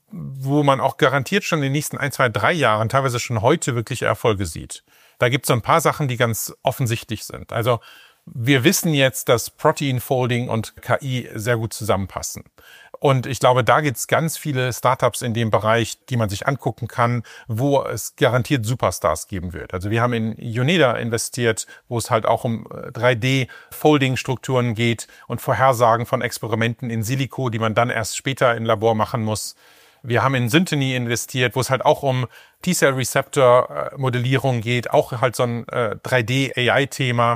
wo man auch garantiert schon in den nächsten ein, zwei, drei Jahren, teilweise schon heute wirklich Erfolge sieht. Da gibt es so ein paar Sachen, die ganz offensichtlich sind. Also wir wissen jetzt, dass Protein Folding und K I sehr gut zusammenpassen. Und ich glaube, da gibt es ganz viele Startups in dem Bereich, die man sich angucken kann, wo es garantiert Superstars geben wird. Also wir haben in Yoneda investiert, wo es halt auch um drei D-Folding-Strukturen geht und Vorhersagen von Experimenten in Silico, die man dann erst später im Labor machen muss. Wir haben in Syntony investiert, wo es halt auch um T-Cell-Receptor-Modellierung geht, auch halt so ein äh, drei D-A I-Thema.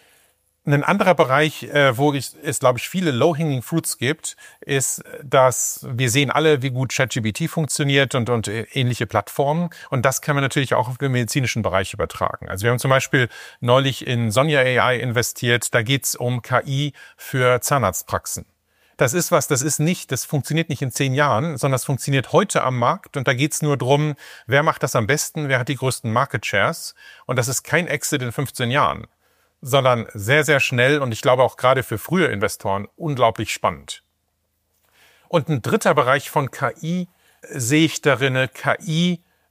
Ein anderer Bereich, äh, wo ich, es, glaube ich, viele Low-Hanging Fruits gibt, ist, dass wir sehen alle, wie gut ChatGPT funktioniert und, und ähnliche Plattformen. Und das kann man natürlich auch auf den medizinischen Bereich übertragen. Also wir haben zum Beispiel neulich in Sonja A I investiert. Da geht's um K I für Zahnarztpraxen. Das ist was, das ist nicht, das funktioniert nicht in zehn Jahren, sondern das funktioniert heute am Markt. Und da geht's nur drum, wer macht das am besten, wer hat die größten Market Shares. Und das ist kein Exit in fünfzehn Jahren. Sondern sehr, sehr schnell und ich glaube auch gerade für frühe Investoren unglaublich spannend. Und ein dritter Bereich von K I sehe ich darin, K I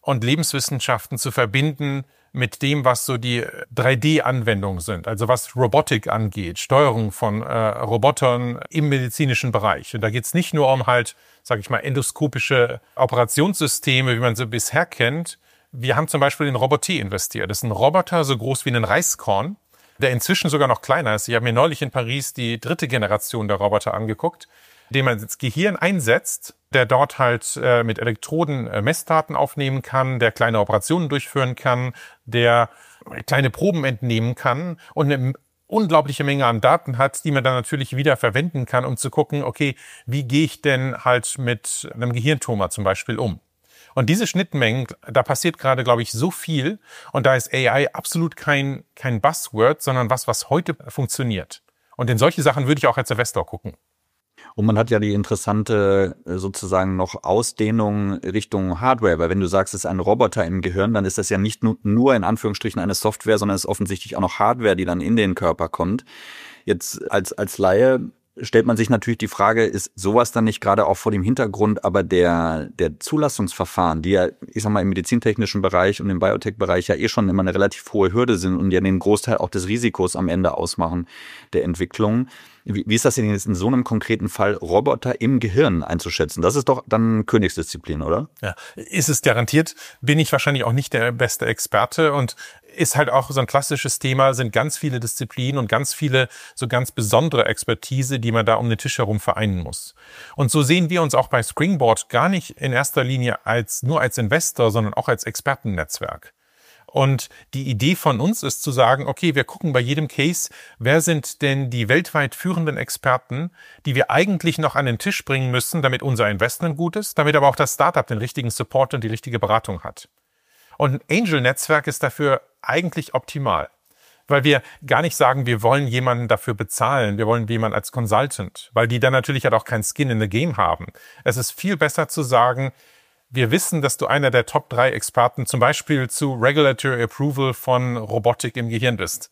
und Lebenswissenschaften zu verbinden mit dem, was so die drei D-Anwendungen sind, also was Robotik angeht, Steuerung von äh, Robotern im medizinischen Bereich. Und da geht es nicht nur um halt, sage ich mal, endoskopische Operationssysteme, wie man sie bisher kennt. Wir haben zum Beispiel in Roboté investiert. Das ist ein Roboter so groß wie ein Reiskorn, der inzwischen sogar noch kleiner ist. Ich habe mir neulich in Paris die dritte Generation der Roboter angeguckt, den man ins Gehirn einsetzt, der dort halt äh, mit Elektroden äh, Messdaten aufnehmen kann, der kleine Operationen durchführen kann, der kleine Proben entnehmen kann und eine unglaubliche Menge an Daten hat, die man dann natürlich wieder verwenden kann, um zu gucken, okay, wie gehe ich denn halt mit einem Gehirntumor zum Beispiel um? Und diese Schnittmengen, da passiert gerade, glaube ich, so viel. Und da ist A I absolut kein, kein Buzzword, sondern was, was heute funktioniert. Und in solche Sachen würde ich auch als Investor gucken. Und man hat ja die interessante sozusagen noch Ausdehnung Richtung Hardware, weil wenn du sagst, es ist ein Roboter im Gehirn, dann ist das ja nicht nur in Anführungsstrichen eine Software, sondern es ist offensichtlich auch noch Hardware, die dann in den Körper kommt. Jetzt als als Laie stellt man sich natürlich die Frage, ist sowas dann nicht gerade auch vor dem Hintergrund aber der der Zulassungsverfahren, die ja, ich sag mal, im medizintechnischen Bereich und im Biotech-Bereich ja eh schon immer eine relativ hohe Hürde sind und ja den Großteil auch des Risikos am Ende ausmachen der Entwicklung. Wie, wie ist das denn jetzt in so einem konkreten Fall, Roboter im Gehirn einzuschätzen? Das ist doch dann Königsdisziplin, oder? Ja, ist es garantiert. Bin ich wahrscheinlich auch nicht der beste Experte und ist halt auch so ein klassisches Thema, sind ganz viele Disziplinen und ganz viele so ganz besondere Expertise, die man da um den Tisch herum vereinen muss. Und so sehen wir uns auch bei Springboard gar nicht in erster Linie als nur als Investor, sondern auch als Expertennetzwerk. Und die Idee von uns ist zu sagen, okay, wir gucken bei jedem Case, wer sind denn die weltweit führenden Experten, die wir eigentlich noch an den Tisch bringen müssen, damit unser Investment gut ist, damit aber auch das Startup den richtigen Support und die richtige Beratung hat. Und ein Angel-Netzwerk ist dafür eigentlich optimal, weil wir gar nicht sagen, wir wollen jemanden dafür bezahlen, wir wollen jemanden als Consultant, weil die dann natürlich halt auch kein Skin in the Game haben. Es ist viel besser zu sagen, wir wissen, dass du einer der Top drei Experten zum Beispiel zu Regulatory Approval von Robotik im Gehirn bist.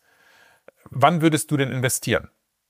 Wann würdest du denn investieren?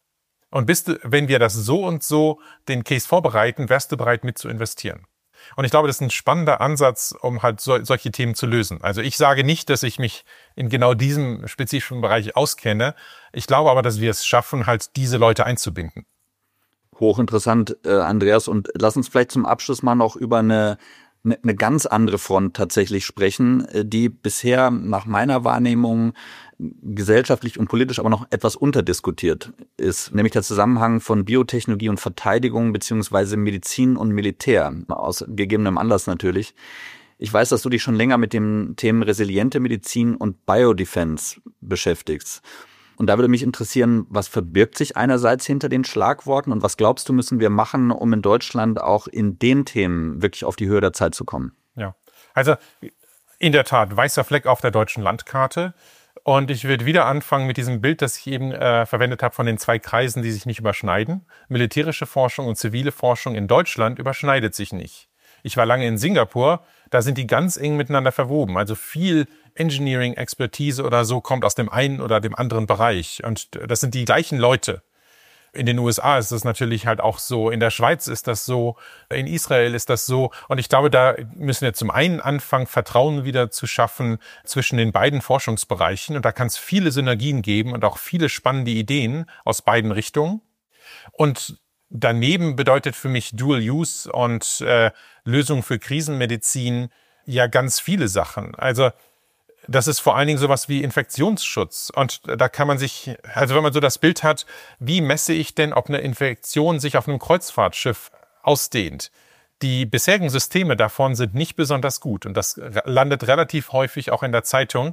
Und bist du, wenn wir das so und so den Case vorbereiten, wärst du bereit mit zu investieren? Und ich glaube, das ist ein spannender Ansatz, um halt so, solche Themen zu lösen. Also ich sage nicht, dass ich mich in genau diesem spezifischen Bereich auskenne. Ich glaube aber, dass wir es schaffen, halt diese Leute einzubinden. Hochinteressant, äh, Andreas. Und lass uns vielleicht zum Abschluss mal noch über eine, eine, eine ganz andere Front tatsächlich sprechen, die bisher nach meiner Wahrnehmung gesellschaftlich und politisch aber noch etwas unterdiskutiert ist, nämlich der Zusammenhang von Biotechnologie und Verteidigung beziehungsweise Medizin und Militär, aus gegebenem Anlass natürlich. Ich weiß, dass du dich schon länger mit den Themen resiliente Medizin und Biodefense beschäftigst. Und da würde mich interessieren, was verbirgt sich einerseits hinter den Schlagworten und was glaubst du, müssen wir machen, um in Deutschland auch in den Themen wirklich auf die Höhe der Zeit zu kommen? Ja, also in der Tat, weißer Fleck auf der deutschen Landkarte. Und ich würde wieder anfangen mit diesem Bild, das ich eben äh, verwendet habe von den zwei Kreisen, die sich nicht überschneiden. Militärische Forschung und zivile Forschung in Deutschland überschneidet sich nicht. Ich war lange in Singapur, da sind die ganz eng miteinander verwoben. Also viel Engineering-Expertise oder so kommt aus dem einen oder dem anderen Bereich. Und das sind die gleichen Leute. In den U S A ist das natürlich halt auch so, in der Schweiz ist das so, in Israel ist das so. Und ich glaube, da müssen wir zum einen anfangen, Vertrauen wieder zu schaffen zwischen den beiden Forschungsbereichen. Und da kann es viele Synergien geben und auch viele spannende Ideen aus beiden Richtungen. Und daneben bedeutet für mich Dual Use und äh, Lösung für Krisenmedizin ja ganz viele Sachen. Also das ist vor allen Dingen sowas wie Infektionsschutz. Und da kann man sich, also wenn man so das Bild hat, wie messe ich denn, ob eine Infektion sich auf einem Kreuzfahrtschiff ausdehnt? Die bisherigen Systeme davon sind nicht besonders gut. Und das landet relativ häufig auch in der Zeitung.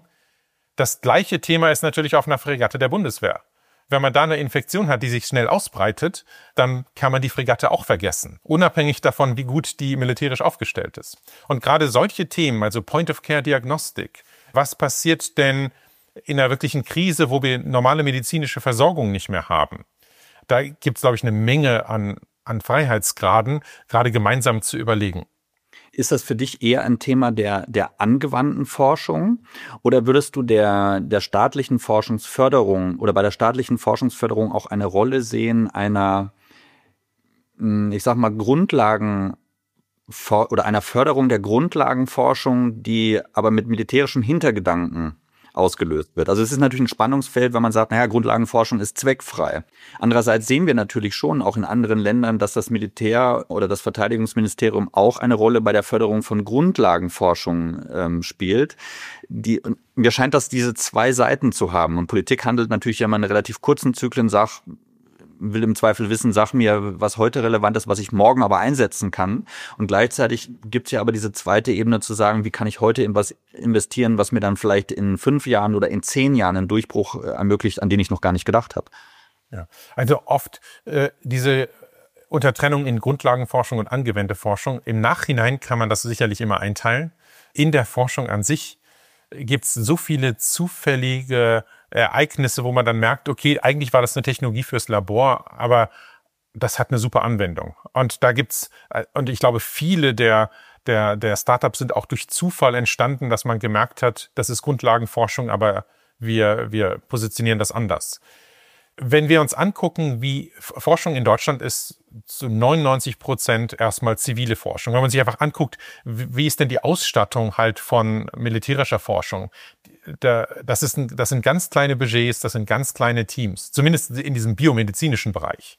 Das gleiche Thema ist natürlich auf einer Fregatte der Bundeswehr. Wenn man da eine Infektion hat, die sich schnell ausbreitet, dann kann man die Fregatte auch vergessen, unabhängig davon, wie gut die militärisch aufgestellt ist. Und gerade solche Themen, also Point-of-Care-Diagnostik, was passiert denn in einer wirklichen Krise, wo wir normale medizinische Versorgung nicht mehr haben? Da gibt es, glaube ich, eine Menge an, an Freiheitsgraden, gerade gemeinsam zu überlegen. Ist das für dich eher ein Thema der, der angewandten Forschung oder würdest du der, der staatlichen Forschungsförderung oder bei der staatlichen Forschungsförderung auch eine Rolle sehen einer, ich sag mal, Grundlagen oder einer Förderung der Grundlagenforschung, die aber mit militärischem Hintergedanken ausgelöst wird. Also es ist natürlich ein Spannungsfeld, wenn man sagt, naja, Grundlagenforschung ist zweckfrei. Andererseits sehen wir natürlich schon auch in anderen Ländern, dass das Militär oder das Verteidigungsministerium auch eine Rolle bei der Förderung von Grundlagenforschung ähm, spielt. Die, mir scheint das diese zwei Seiten zu haben. Und Politik handelt natürlich ja immer in relativ kurzen Zyklen, sagt, will im Zweifel wissen, sag mir, was heute relevant ist, was ich morgen aber einsetzen kann. Und gleichzeitig gibt es ja aber diese zweite Ebene zu sagen, wie kann ich heute in was investieren, was mir dann vielleicht in fünf Jahren oder in zehn Jahren einen Durchbruch ermöglicht, an den ich noch gar nicht gedacht habe. Ja, also oft äh, diese Untertrennung in Grundlagenforschung und angewandte Forschung. Im Nachhinein kann man das sicherlich immer einteilen. In der Forschung an sich gibt es so viele zufällige Ereignisse, wo man dann merkt, okay, eigentlich war das eine Technologie fürs Labor, aber das hat eine super Anwendung. Und da gibt's, und ich glaube, viele der, der, der Startups sind auch durch Zufall entstanden, dass man gemerkt hat, das ist Grundlagenforschung, aber wir, wir positionieren das anders. Wenn wir uns angucken, wie Forschung in Deutschland ist, zu neunundneunzig Prozent erstmal zivile Forschung. Wenn man sich einfach anguckt, wie ist denn die Ausstattung halt von militärischer Forschung? Das ist ein, das sind ganz kleine Budgets, das sind ganz kleine Teams, zumindest in diesem biomedizinischen Bereich.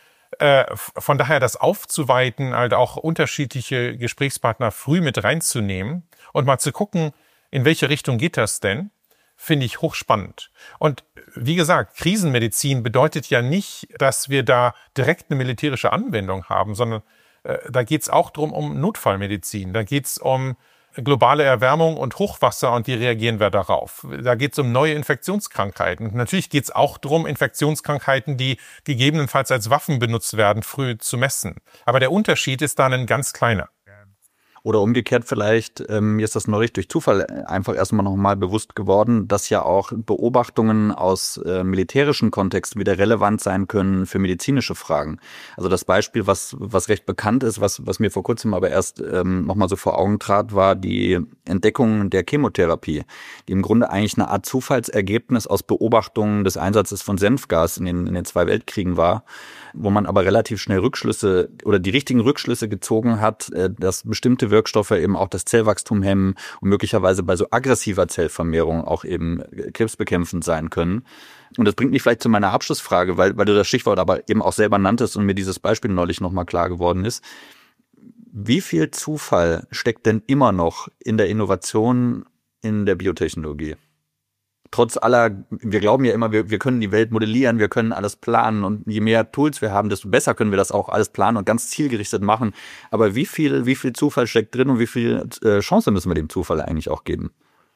Von daher das aufzuweiten, halt auch unterschiedliche Gesprächspartner früh mit reinzunehmen und mal zu gucken, in welche Richtung geht das denn? Finde ich hochspannend. Und wie gesagt, Krisenmedizin bedeutet ja nicht, dass wir da direkt eine militärische Anwendung haben, sondern äh, da geht es auch drum um Notfallmedizin. Da geht es um globale Erwärmung und Hochwasser und wie reagieren wir darauf. Da geht es um neue Infektionskrankheiten. Und natürlich geht es auch drum, Infektionskrankheiten, die gegebenenfalls als Waffen benutzt werden, früh zu messen. Aber der Unterschied ist dann ein ganz kleiner. Oder umgekehrt vielleicht, ähm, mir ist das neulich durch Zufall einfach erstmal nochmal bewusst geworden, dass ja auch Beobachtungen aus äh, militärischen Kontexten wieder relevant sein können für medizinische Fragen. Also das Beispiel, was was recht bekannt ist, was was mir vor kurzem aber erst ähm, nochmal so vor Augen trat, war die Entdeckung der Chemotherapie, die im Grunde eigentlich eine Art Zufallsergebnis aus Beobachtungen des Einsatzes von Senfgas in den, in den zwei Weltkriegen war, wo man aber relativ schnell Rückschlüsse oder die richtigen Rückschlüsse gezogen hat, äh, dass bestimmte Wirkstoffe eben auch das Zellwachstum hemmen und möglicherweise bei so aggressiver Zellvermehrung auch eben krebsbekämpfend sein können. Und das bringt mich vielleicht zu meiner Abschlussfrage, weil, weil du das Stichwort aber eben auch selber nanntest und mir dieses Beispiel neulich nochmal klar geworden ist. Wie viel Zufall steckt denn immer noch in der Innovation in der Biotechnologie? Trotz aller, wir glauben ja immer, wir, wir können die Welt modellieren, wir können alles planen und je mehr Tools wir haben, desto besser können wir das auch alles planen und ganz zielgerichtet machen. Aber wie viel, wie viel Zufall steckt drin und wie viel äh, Chance müssen wir dem Zufall eigentlich auch geben?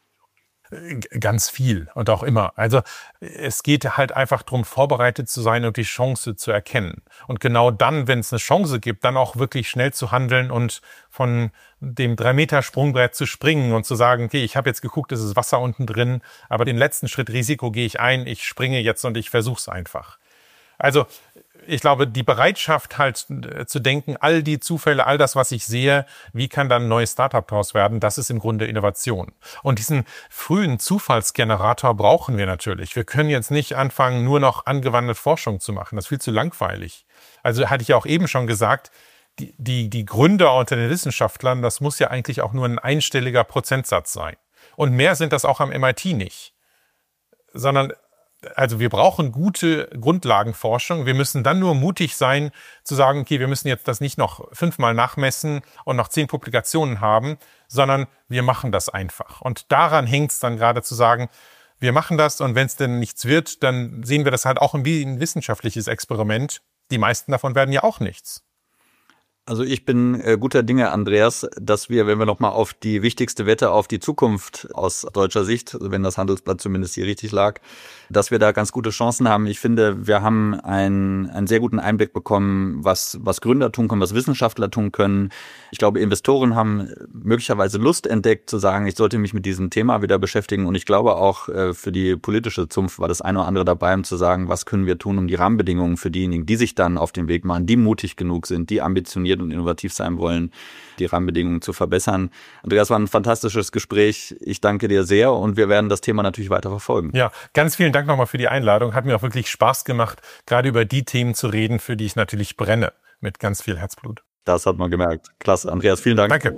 Ganz viel und auch immer. Also es geht halt einfach darum, vorbereitet zu sein und die Chance zu erkennen. Und genau dann, wenn es eine Chance gibt, dann auch wirklich schnell zu handeln und von dem drei Meter Sprungbrett zu springen und zu sagen, okay, ich habe jetzt geguckt, es ist Wasser unten drin, aber den letzten Schritt Risiko gehe ich ein, ich springe jetzt und ich versuche es einfach. Also ich glaube, die Bereitschaft halt zu denken, all die Zufälle, all das, was ich sehe, wie kann dann ein neues Startup daraus werden, das ist im Grunde Innovation. Und diesen frühen Zufallsgenerator brauchen wir natürlich. Wir können jetzt nicht anfangen, nur noch angewandte Forschung zu machen. Das ist viel zu langweilig. Also hatte ich ja auch eben schon gesagt, die, die, die Gründer unter den Wissenschaftlern, das muss ja eigentlich auch nur ein einstelliger Prozentsatz sein. Und mehr sind das auch am M I T nicht. Sondern Also wir brauchen gute Grundlagenforschung. Wir müssen dann nur mutig sein, zu sagen, okay, wir müssen jetzt das nicht noch fünfmal nachmessen und noch zehn Publikationen haben, sondern wir machen das einfach. Und daran hängt es dann gerade zu sagen, wir machen das und wenn es denn nichts wird, dann sehen wir das halt auch wie ein wissenschaftliches Experiment. Die meisten davon werden ja auch nichts. Also ich bin äh, guter Dinge, Andreas, dass wir, wenn wir nochmal auf die wichtigste Wette auf die Zukunft aus deutscher Sicht, also wenn das Handelsblatt zumindest hier richtig lag, dass wir da ganz gute Chancen haben. Ich finde, wir haben einen, einen sehr guten Einblick bekommen, was, was Gründer tun können, was Wissenschaftler tun können. Ich glaube, Investoren haben möglicherweise Lust entdeckt, zu sagen, ich sollte mich mit diesem Thema wieder beschäftigen. Und ich glaube auch, äh, für die politische Zunft war das eine oder andere dabei, um zu sagen, was können wir tun, um die Rahmenbedingungen für diejenigen, die sich dann auf den Weg machen, die mutig genug sind, die ambitioniert und innovativ sein wollen, die Rahmenbedingungen zu verbessern. Andreas, war ein fantastisches Gespräch. Ich danke dir sehr und wir werden das Thema natürlich weiter verfolgen. Ja, ganz vielen Dank nochmal für die Einladung. Hat mir auch wirklich Spaß gemacht, gerade über die Themen zu reden, für die ich natürlich brenne, mit ganz viel Herzblut. Das hat man gemerkt. Klasse, Andreas, vielen Dank. Danke.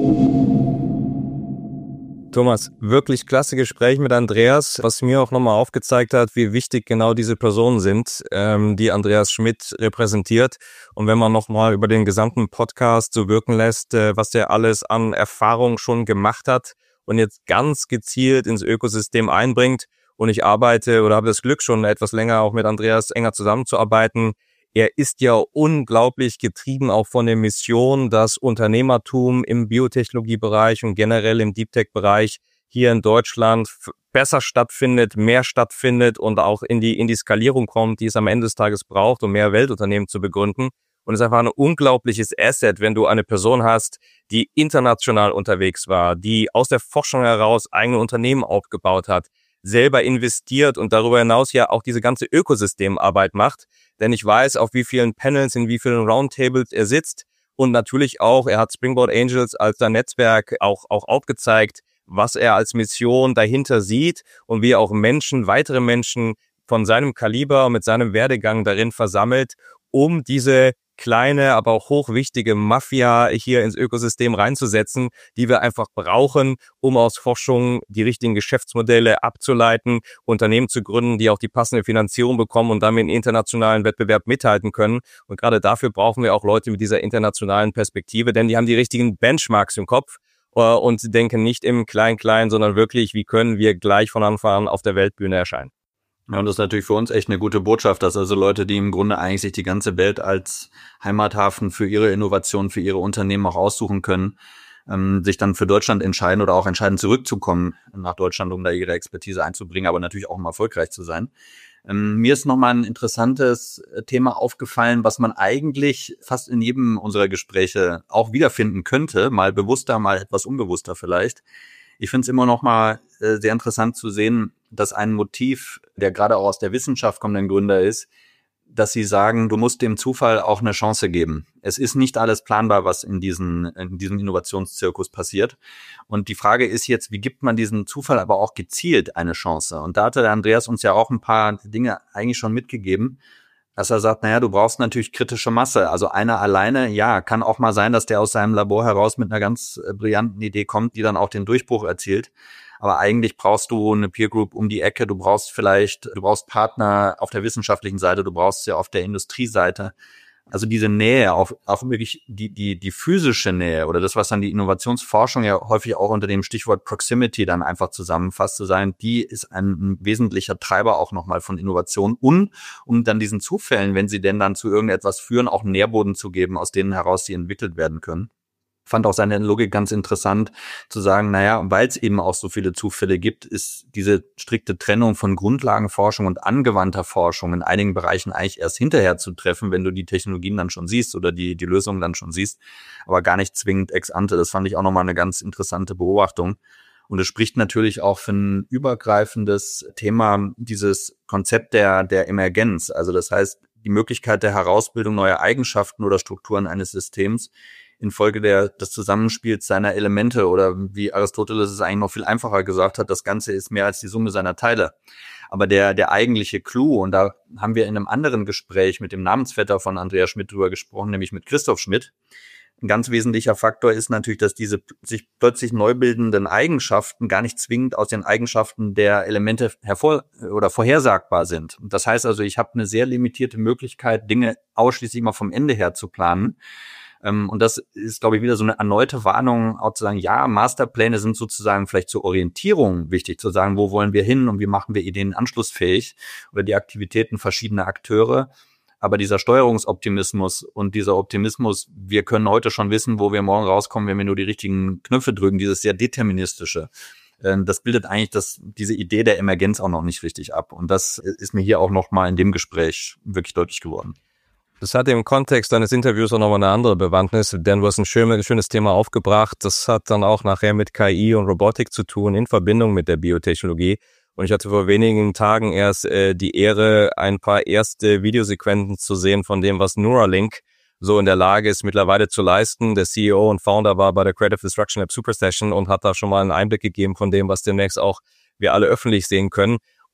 Thomas, wirklich klasse Gespräch mit Andreas, was mir auch nochmal aufgezeigt hat, wie wichtig genau diese Personen sind, ähm, die Andreas Schmidt repräsentiert. Und wenn man nochmal über den gesamten Podcast so wirken lässt, äh, was der alles an Erfahrung schon gemacht hat und jetzt ganz gezielt ins Ökosystem einbringt. Und ich arbeite oder habe das Glück, schon etwas länger auch mit Andreas enger zusammenzuarbeiten. Er ist ja unglaublich getrieben auch von der Mission, dass Unternehmertum im Biotechnologiebereich und generell im Deep Tech-Bereich hier in Deutschland besser stattfindet, mehr stattfindet und auch in die in die Skalierung kommt, die es am Ende des Tages braucht, um mehr Weltunternehmen zu begründen. Und es ist einfach ein unglaubliches Asset, wenn du eine Person hast, die international unterwegs war, die aus der Forschung heraus eigene Unternehmen aufgebaut hat, selber investiert und darüber hinaus ja auch diese ganze Ökosystemarbeit macht. Denn ich weiß, auf wie vielen Panels, in wie vielen Roundtables er sitzt. Und natürlich auch, er hat Springboard Angels als sein Netzwerk auch, auch aufgezeigt, was er als Mission dahinter sieht und wie er auch Menschen, weitere Menschen von seinem Kaliber, mit seinem Werdegang darin versammelt, um diese kleine, aber auch hochwichtige Mafia hier ins Ökosystem reinzusetzen, die wir einfach brauchen, um aus Forschung die richtigen Geschäftsmodelle abzuleiten, Unternehmen zu gründen, die auch die passende Finanzierung bekommen und damit im internationalen Wettbewerb mithalten können. Und gerade dafür brauchen wir auch Leute mit dieser internationalen Perspektive, denn die haben die richtigen Benchmarks im Kopf äh, und denken nicht im Klein-Klein, sondern wirklich, wie können wir gleich von Anfang an auf der Weltbühne erscheinen. Ja, und das ist natürlich für uns echt eine gute Botschaft, dass also Leute, die im Grunde eigentlich sich die ganze Welt als Heimathafen für ihre Innovation, für ihre Unternehmen auch aussuchen können, ähm, sich dann für Deutschland entscheiden oder auch entscheiden, zurückzukommen nach Deutschland, um da ihre Expertise einzubringen, aber natürlich auch um erfolgreich zu sein. Ähm, mir ist nochmal ein interessantes Thema aufgefallen, was man eigentlich fast in jedem unserer Gespräche auch wiederfinden könnte, mal bewusster, mal etwas unbewusster vielleicht. Ich finde es immer noch mal äh, sehr interessant zu sehen, dass ein Motiv, der gerade auch aus der Wissenschaft kommenden Gründer ist, dass sie sagen, du musst dem Zufall auch eine Chance geben. Es ist nicht alles planbar, was in, diesen, in diesem Innovationszirkus passiert. Und die Frage ist jetzt, wie gibt man diesem Zufall aber auch gezielt eine Chance? Und da hatte der Andreas uns ja auch ein paar Dinge eigentlich schon mitgegeben, dass er sagt, naja, du brauchst natürlich kritische Masse. Also einer alleine, ja, kann auch mal sein, dass der aus seinem Labor heraus mit einer ganz äh, brillanten Idee kommt, die dann auch den Durchbruch erzielt. Aber eigentlich brauchst du eine Peer Group um die Ecke. Du brauchst vielleicht, du brauchst Partner auf der wissenschaftlichen Seite, du brauchst sie auf der Industrieseite. Also diese Nähe, auch, auch wirklich die, die, die physische Nähe oder das, was dann die Innovationsforschung ja häufig auch unter dem Stichwort Proximity dann einfach zusammenfasst zu sein, die ist ein wesentlicher Treiber auch nochmal von Innovation und um dann diesen Zufällen, wenn sie denn dann zu irgendetwas führen, auch einen Nährboden zu geben, aus denen heraus sie entwickelt werden können. Fand auch seine Logik ganz interessant, zu sagen, naja, weil es eben auch so viele Zufälle gibt, ist diese strikte Trennung von Grundlagenforschung und angewandter Forschung in einigen Bereichen eigentlich erst hinterher zu treffen, wenn du die Technologien dann schon siehst oder die die Lösungen dann schon siehst, aber gar nicht zwingend ex ante. Das fand ich auch nochmal eine ganz interessante Beobachtung. Und es spricht natürlich auch für ein übergreifendes Thema, dieses Konzept der der Emergenz. Also das heißt, die Möglichkeit der Herausbildung neuer Eigenschaften oder Strukturen eines Systems infolge der, des Zusammenspiels seiner Elemente oder wie Aristoteles es eigentlich noch viel einfacher gesagt hat, das Ganze ist mehr als die Summe seiner Teile. Aber der, der eigentliche Clou, und da haben wir in einem anderen Gespräch mit dem Namensvetter von Andreas Schmidt drüber gesprochen, nämlich mit Christoph Schmidt. Ein ganz wesentlicher Faktor ist natürlich, dass diese sich plötzlich neu bildenden Eigenschaften gar nicht zwingend aus den Eigenschaften der Elemente hervor oder vorhersagbar sind. Das heißt also, ich habe eine sehr limitierte Möglichkeit, Dinge ausschließlich mal vom Ende her zu planen. Und das ist, glaube ich, wieder so eine erneute Warnung, auch zu sagen, ja, Masterpläne sind sozusagen vielleicht zur Orientierung wichtig, zu sagen, wo wollen wir hin und wie machen wir Ideen anschlussfähig oder die Aktivitäten verschiedener Akteure. Aber dieser Steuerungsoptimismus und dieser Optimismus, wir können heute schon wissen, wo wir morgen rauskommen, wenn wir nur die richtigen Knöpfe drücken, dieses sehr deterministische, das bildet eigentlich das, diese Idee der Emergenz auch noch nicht richtig ab. Und das ist mir hier auch noch mal in dem Gespräch wirklich deutlich geworden. Das hat im Kontext deines Interviews auch nochmal eine andere Bewandtnis, denn du hast ein schön, schönes Thema aufgebracht. Das hat dann auch nachher mit K I und Robotik zu tun, in Verbindung mit der Biotechnologie. Und ich hatte vor wenigen Tagen erst äh, die Ehre, ein paar erste Videosequenzen zu sehen von dem, was Neuralink so in der Lage ist, mittlerweile zu leisten. Der C E O und Founder war bei der Creative Destruction Lab Super Session und hat da schon mal einen Einblick gegeben von dem, was demnächst auch wir alle öffentlich sehen können.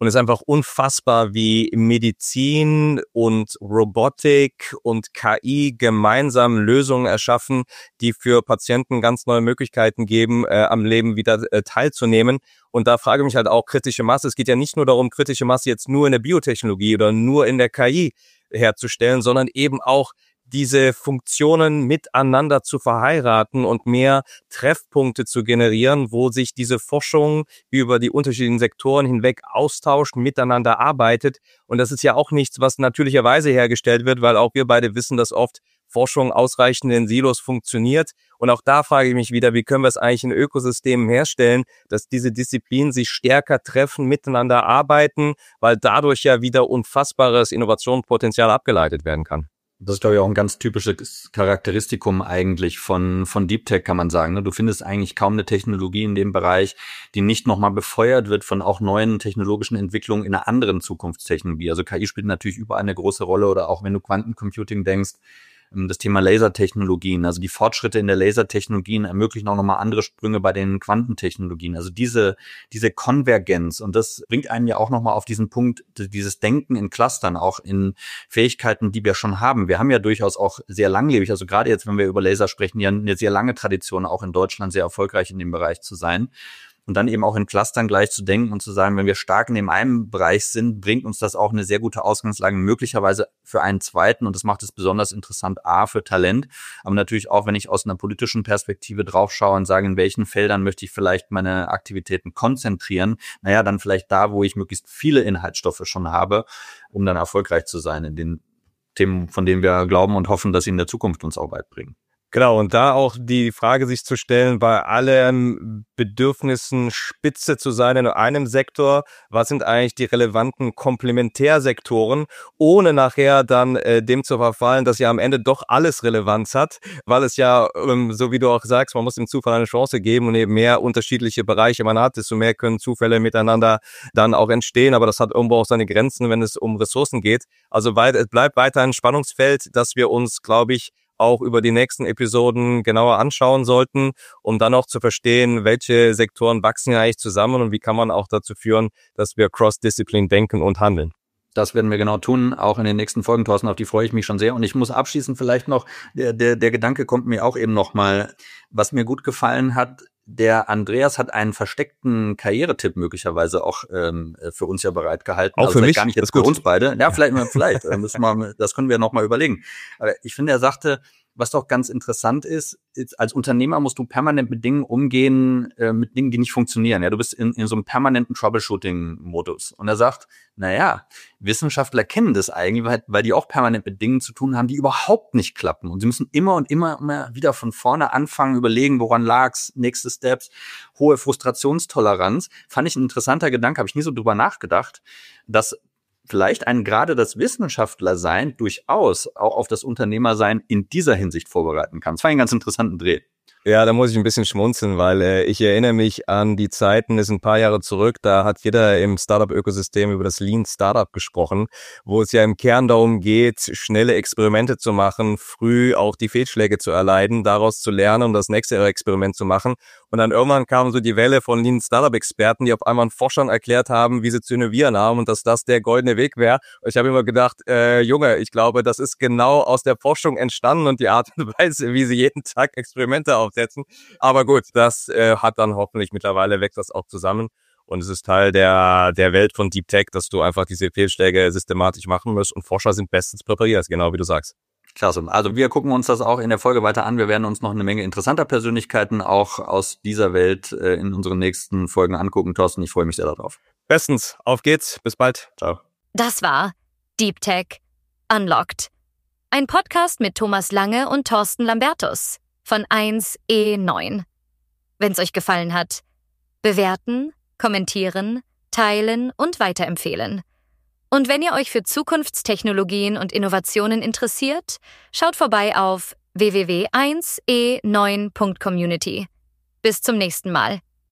Und es ist einfach unfassbar, wie Medizin und Robotik und K I gemeinsam Lösungen erschaffen, die für Patienten ganz neue Möglichkeiten geben, äh, am Leben wieder äh, teilzunehmen. Und da frage ich mich halt auch kritische Masse. Es geht ja nicht nur darum, kritische Masse jetzt nur in der Biotechnologie oder nur in der K I herzustellen, sondern eben auch diese Funktionen miteinander zu verheiraten und mehr Treffpunkte zu generieren, wo sich diese Forschung über die unterschiedlichen Sektoren hinweg austauscht, miteinander arbeitet. Und das ist ja auch nichts, was natürlicherweise hergestellt wird, weil auch wir beide wissen, dass oft Forschung ausreichend in Silos funktioniert. Und auch da frage ich mich wieder, wie können wir es eigentlich in Ökosystemen herstellen, dass diese Disziplinen sich stärker treffen, miteinander arbeiten, weil dadurch ja wieder unfassbares Innovationspotenzial abgeleitet werden kann. Das ist, glaube ich, auch ein ganz typisches Charakteristikum eigentlich von von Deep Tech, kann man sagen. Du findest eigentlich kaum eine Technologie in dem Bereich, die nicht nochmal befeuert wird von auch neuen technologischen Entwicklungen in einer anderen Zukunftstechnologie. Also K I spielt natürlich überall eine große Rolle, oder auch wenn du Quantencomputing denkst, das Thema Lasertechnologien, also die Fortschritte in der Lasertechnologien ermöglichen auch nochmal andere Sprünge bei den Quantentechnologien. Also diese diese Konvergenz, und das bringt einen ja auch nochmal auf diesen Punkt, dieses Denken in Clustern, auch in Fähigkeiten, die wir schon haben. Wir haben ja durchaus auch sehr langlebig, also gerade jetzt, wenn wir über Laser sprechen, ja eine sehr lange Tradition, auch in Deutschland sehr erfolgreich in dem Bereich zu sein. Und dann eben auch in Clustern gleich zu denken und zu sagen, wenn wir stark in dem einen Bereich sind, bringt uns das auch eine sehr gute Ausgangslage, möglicherweise für einen zweiten. Und das macht es besonders interessant, A, für Talent, aber natürlich auch, wenn ich aus einer politischen Perspektive drauf schaue und sage, in welchen Feldern möchte ich vielleicht meine Aktivitäten konzentrieren. Naja, dann vielleicht da, wo ich möglichst viele Inhaltsstoffe schon habe, um dann erfolgreich zu sein in den Themen, von denen wir glauben und hoffen, dass sie in der Zukunft uns auch weit bringen. Genau, und da auch die Frage sich zu stellen, bei allen Bedürfnissen Spitze zu sein in einem Sektor, was sind eigentlich die relevanten Komplementärsektoren, ohne nachher dann äh, dem zu verfallen, dass ja am Ende doch alles Relevanz hat, weil es ja, ähm, so wie du auch sagst, man muss dem Zufall eine Chance geben, und je mehr unterschiedliche Bereiche man hat, desto mehr können Zufälle miteinander dann auch entstehen, aber das hat irgendwo auch seine Grenzen, wenn es um Ressourcen geht. Also weit, es bleibt weiter ein Spannungsfeld, dass wir uns, glaube ich, auch über die nächsten Episoden genauer anschauen sollten, um dann auch zu verstehen, welche Sektoren wachsen ja eigentlich zusammen und wie kann man auch dazu führen, dass wir cross-discipline denken und handeln. Das werden wir genau tun, auch in den nächsten Folgen, Thorsten, auf die freue ich mich schon sehr. Und ich muss abschließend vielleicht noch, der, der, der Gedanke kommt mir auch eben noch mal, was mir gut gefallen hat. Der Andreas hat einen versteckten Karrieretipp möglicherweise auch ähm, für uns ja bereitgehalten. Auch also für mich? gar nicht jetzt für uns beide. Ja, ja. vielleicht, vielleicht. müssen wir, das können wir noch mal überlegen. Aber ich finde, er sagte, was doch ganz interessant ist, ist, als Unternehmer musst du permanent mit Dingen umgehen, äh, mit Dingen, die nicht funktionieren. Ja, du bist in, in so einem permanenten Troubleshooting-Modus. Und er sagt, naja, Wissenschaftler kennen das eigentlich, weil, weil die auch permanent mit Dingen zu tun haben, die überhaupt nicht klappen. Und sie müssen immer und immer, immer wieder von vorne anfangen, überlegen, woran lag's, nächste Steps, hohe Frustrationstoleranz. Fand ich ein interessanter Gedanke, habe ich nie so drüber nachgedacht, dass vielleicht ein gerade das Wissenschaftlersein durchaus auch auf das Unternehmersein in dieser Hinsicht vorbereiten kann. Das war ein ganz interessanten Dreh. Ja, da muss ich ein bisschen schmunzeln, weil äh, ich erinnere mich an die Zeiten, das ist ein paar Jahre zurück, da hat jeder im Startup-Ökosystem über das Lean Startup gesprochen, wo es ja im Kern darum geht, schnelle Experimente zu machen, früh auch die Fehlschläge zu erleiden, daraus zu lernen und das nächste Experiment zu machen. Und dann irgendwann kam so die Welle von Lean Startup-Experten, die auf einmal Forschern erklärt haben, wie sie zu innovieren haben und dass das der goldene Weg wäre. Ich habe immer gedacht, äh, Junge, ich glaube, das ist genau aus der Forschung entstanden und die Art und Weise, wie sie jeden Tag Experimente auf setzen. Aber gut, das äh, hat dann hoffentlich mittlerweile wächst das auch zusammen. Und es ist Teil der der Welt von Deep Tech, dass du einfach diese Fehlschläge systematisch machen musst. Und Forscher sind bestens präpariert, genau wie du sagst. Klasse. Also wir gucken uns das auch in der Folge weiter an. Wir werden uns noch eine Menge interessanter Persönlichkeiten auch aus dieser Welt äh, in unseren nächsten Folgen angucken. Thorsten, ich freue mich sehr darauf. Bestens. Auf geht's. Bis bald. Ciao. Das war Deep Tech Unlocked. Ein Podcast mit Thomas Lange und Thorsten Lambertus von eins E neun. Wenn's euch gefallen hat, bewerten, kommentieren, teilen und weiterempfehlen. Und wenn ihr euch für Zukunftstechnologien und Innovationen interessiert, schaut vorbei auf w w w punkt eins e neun punkt community. Bis zum nächsten Mal.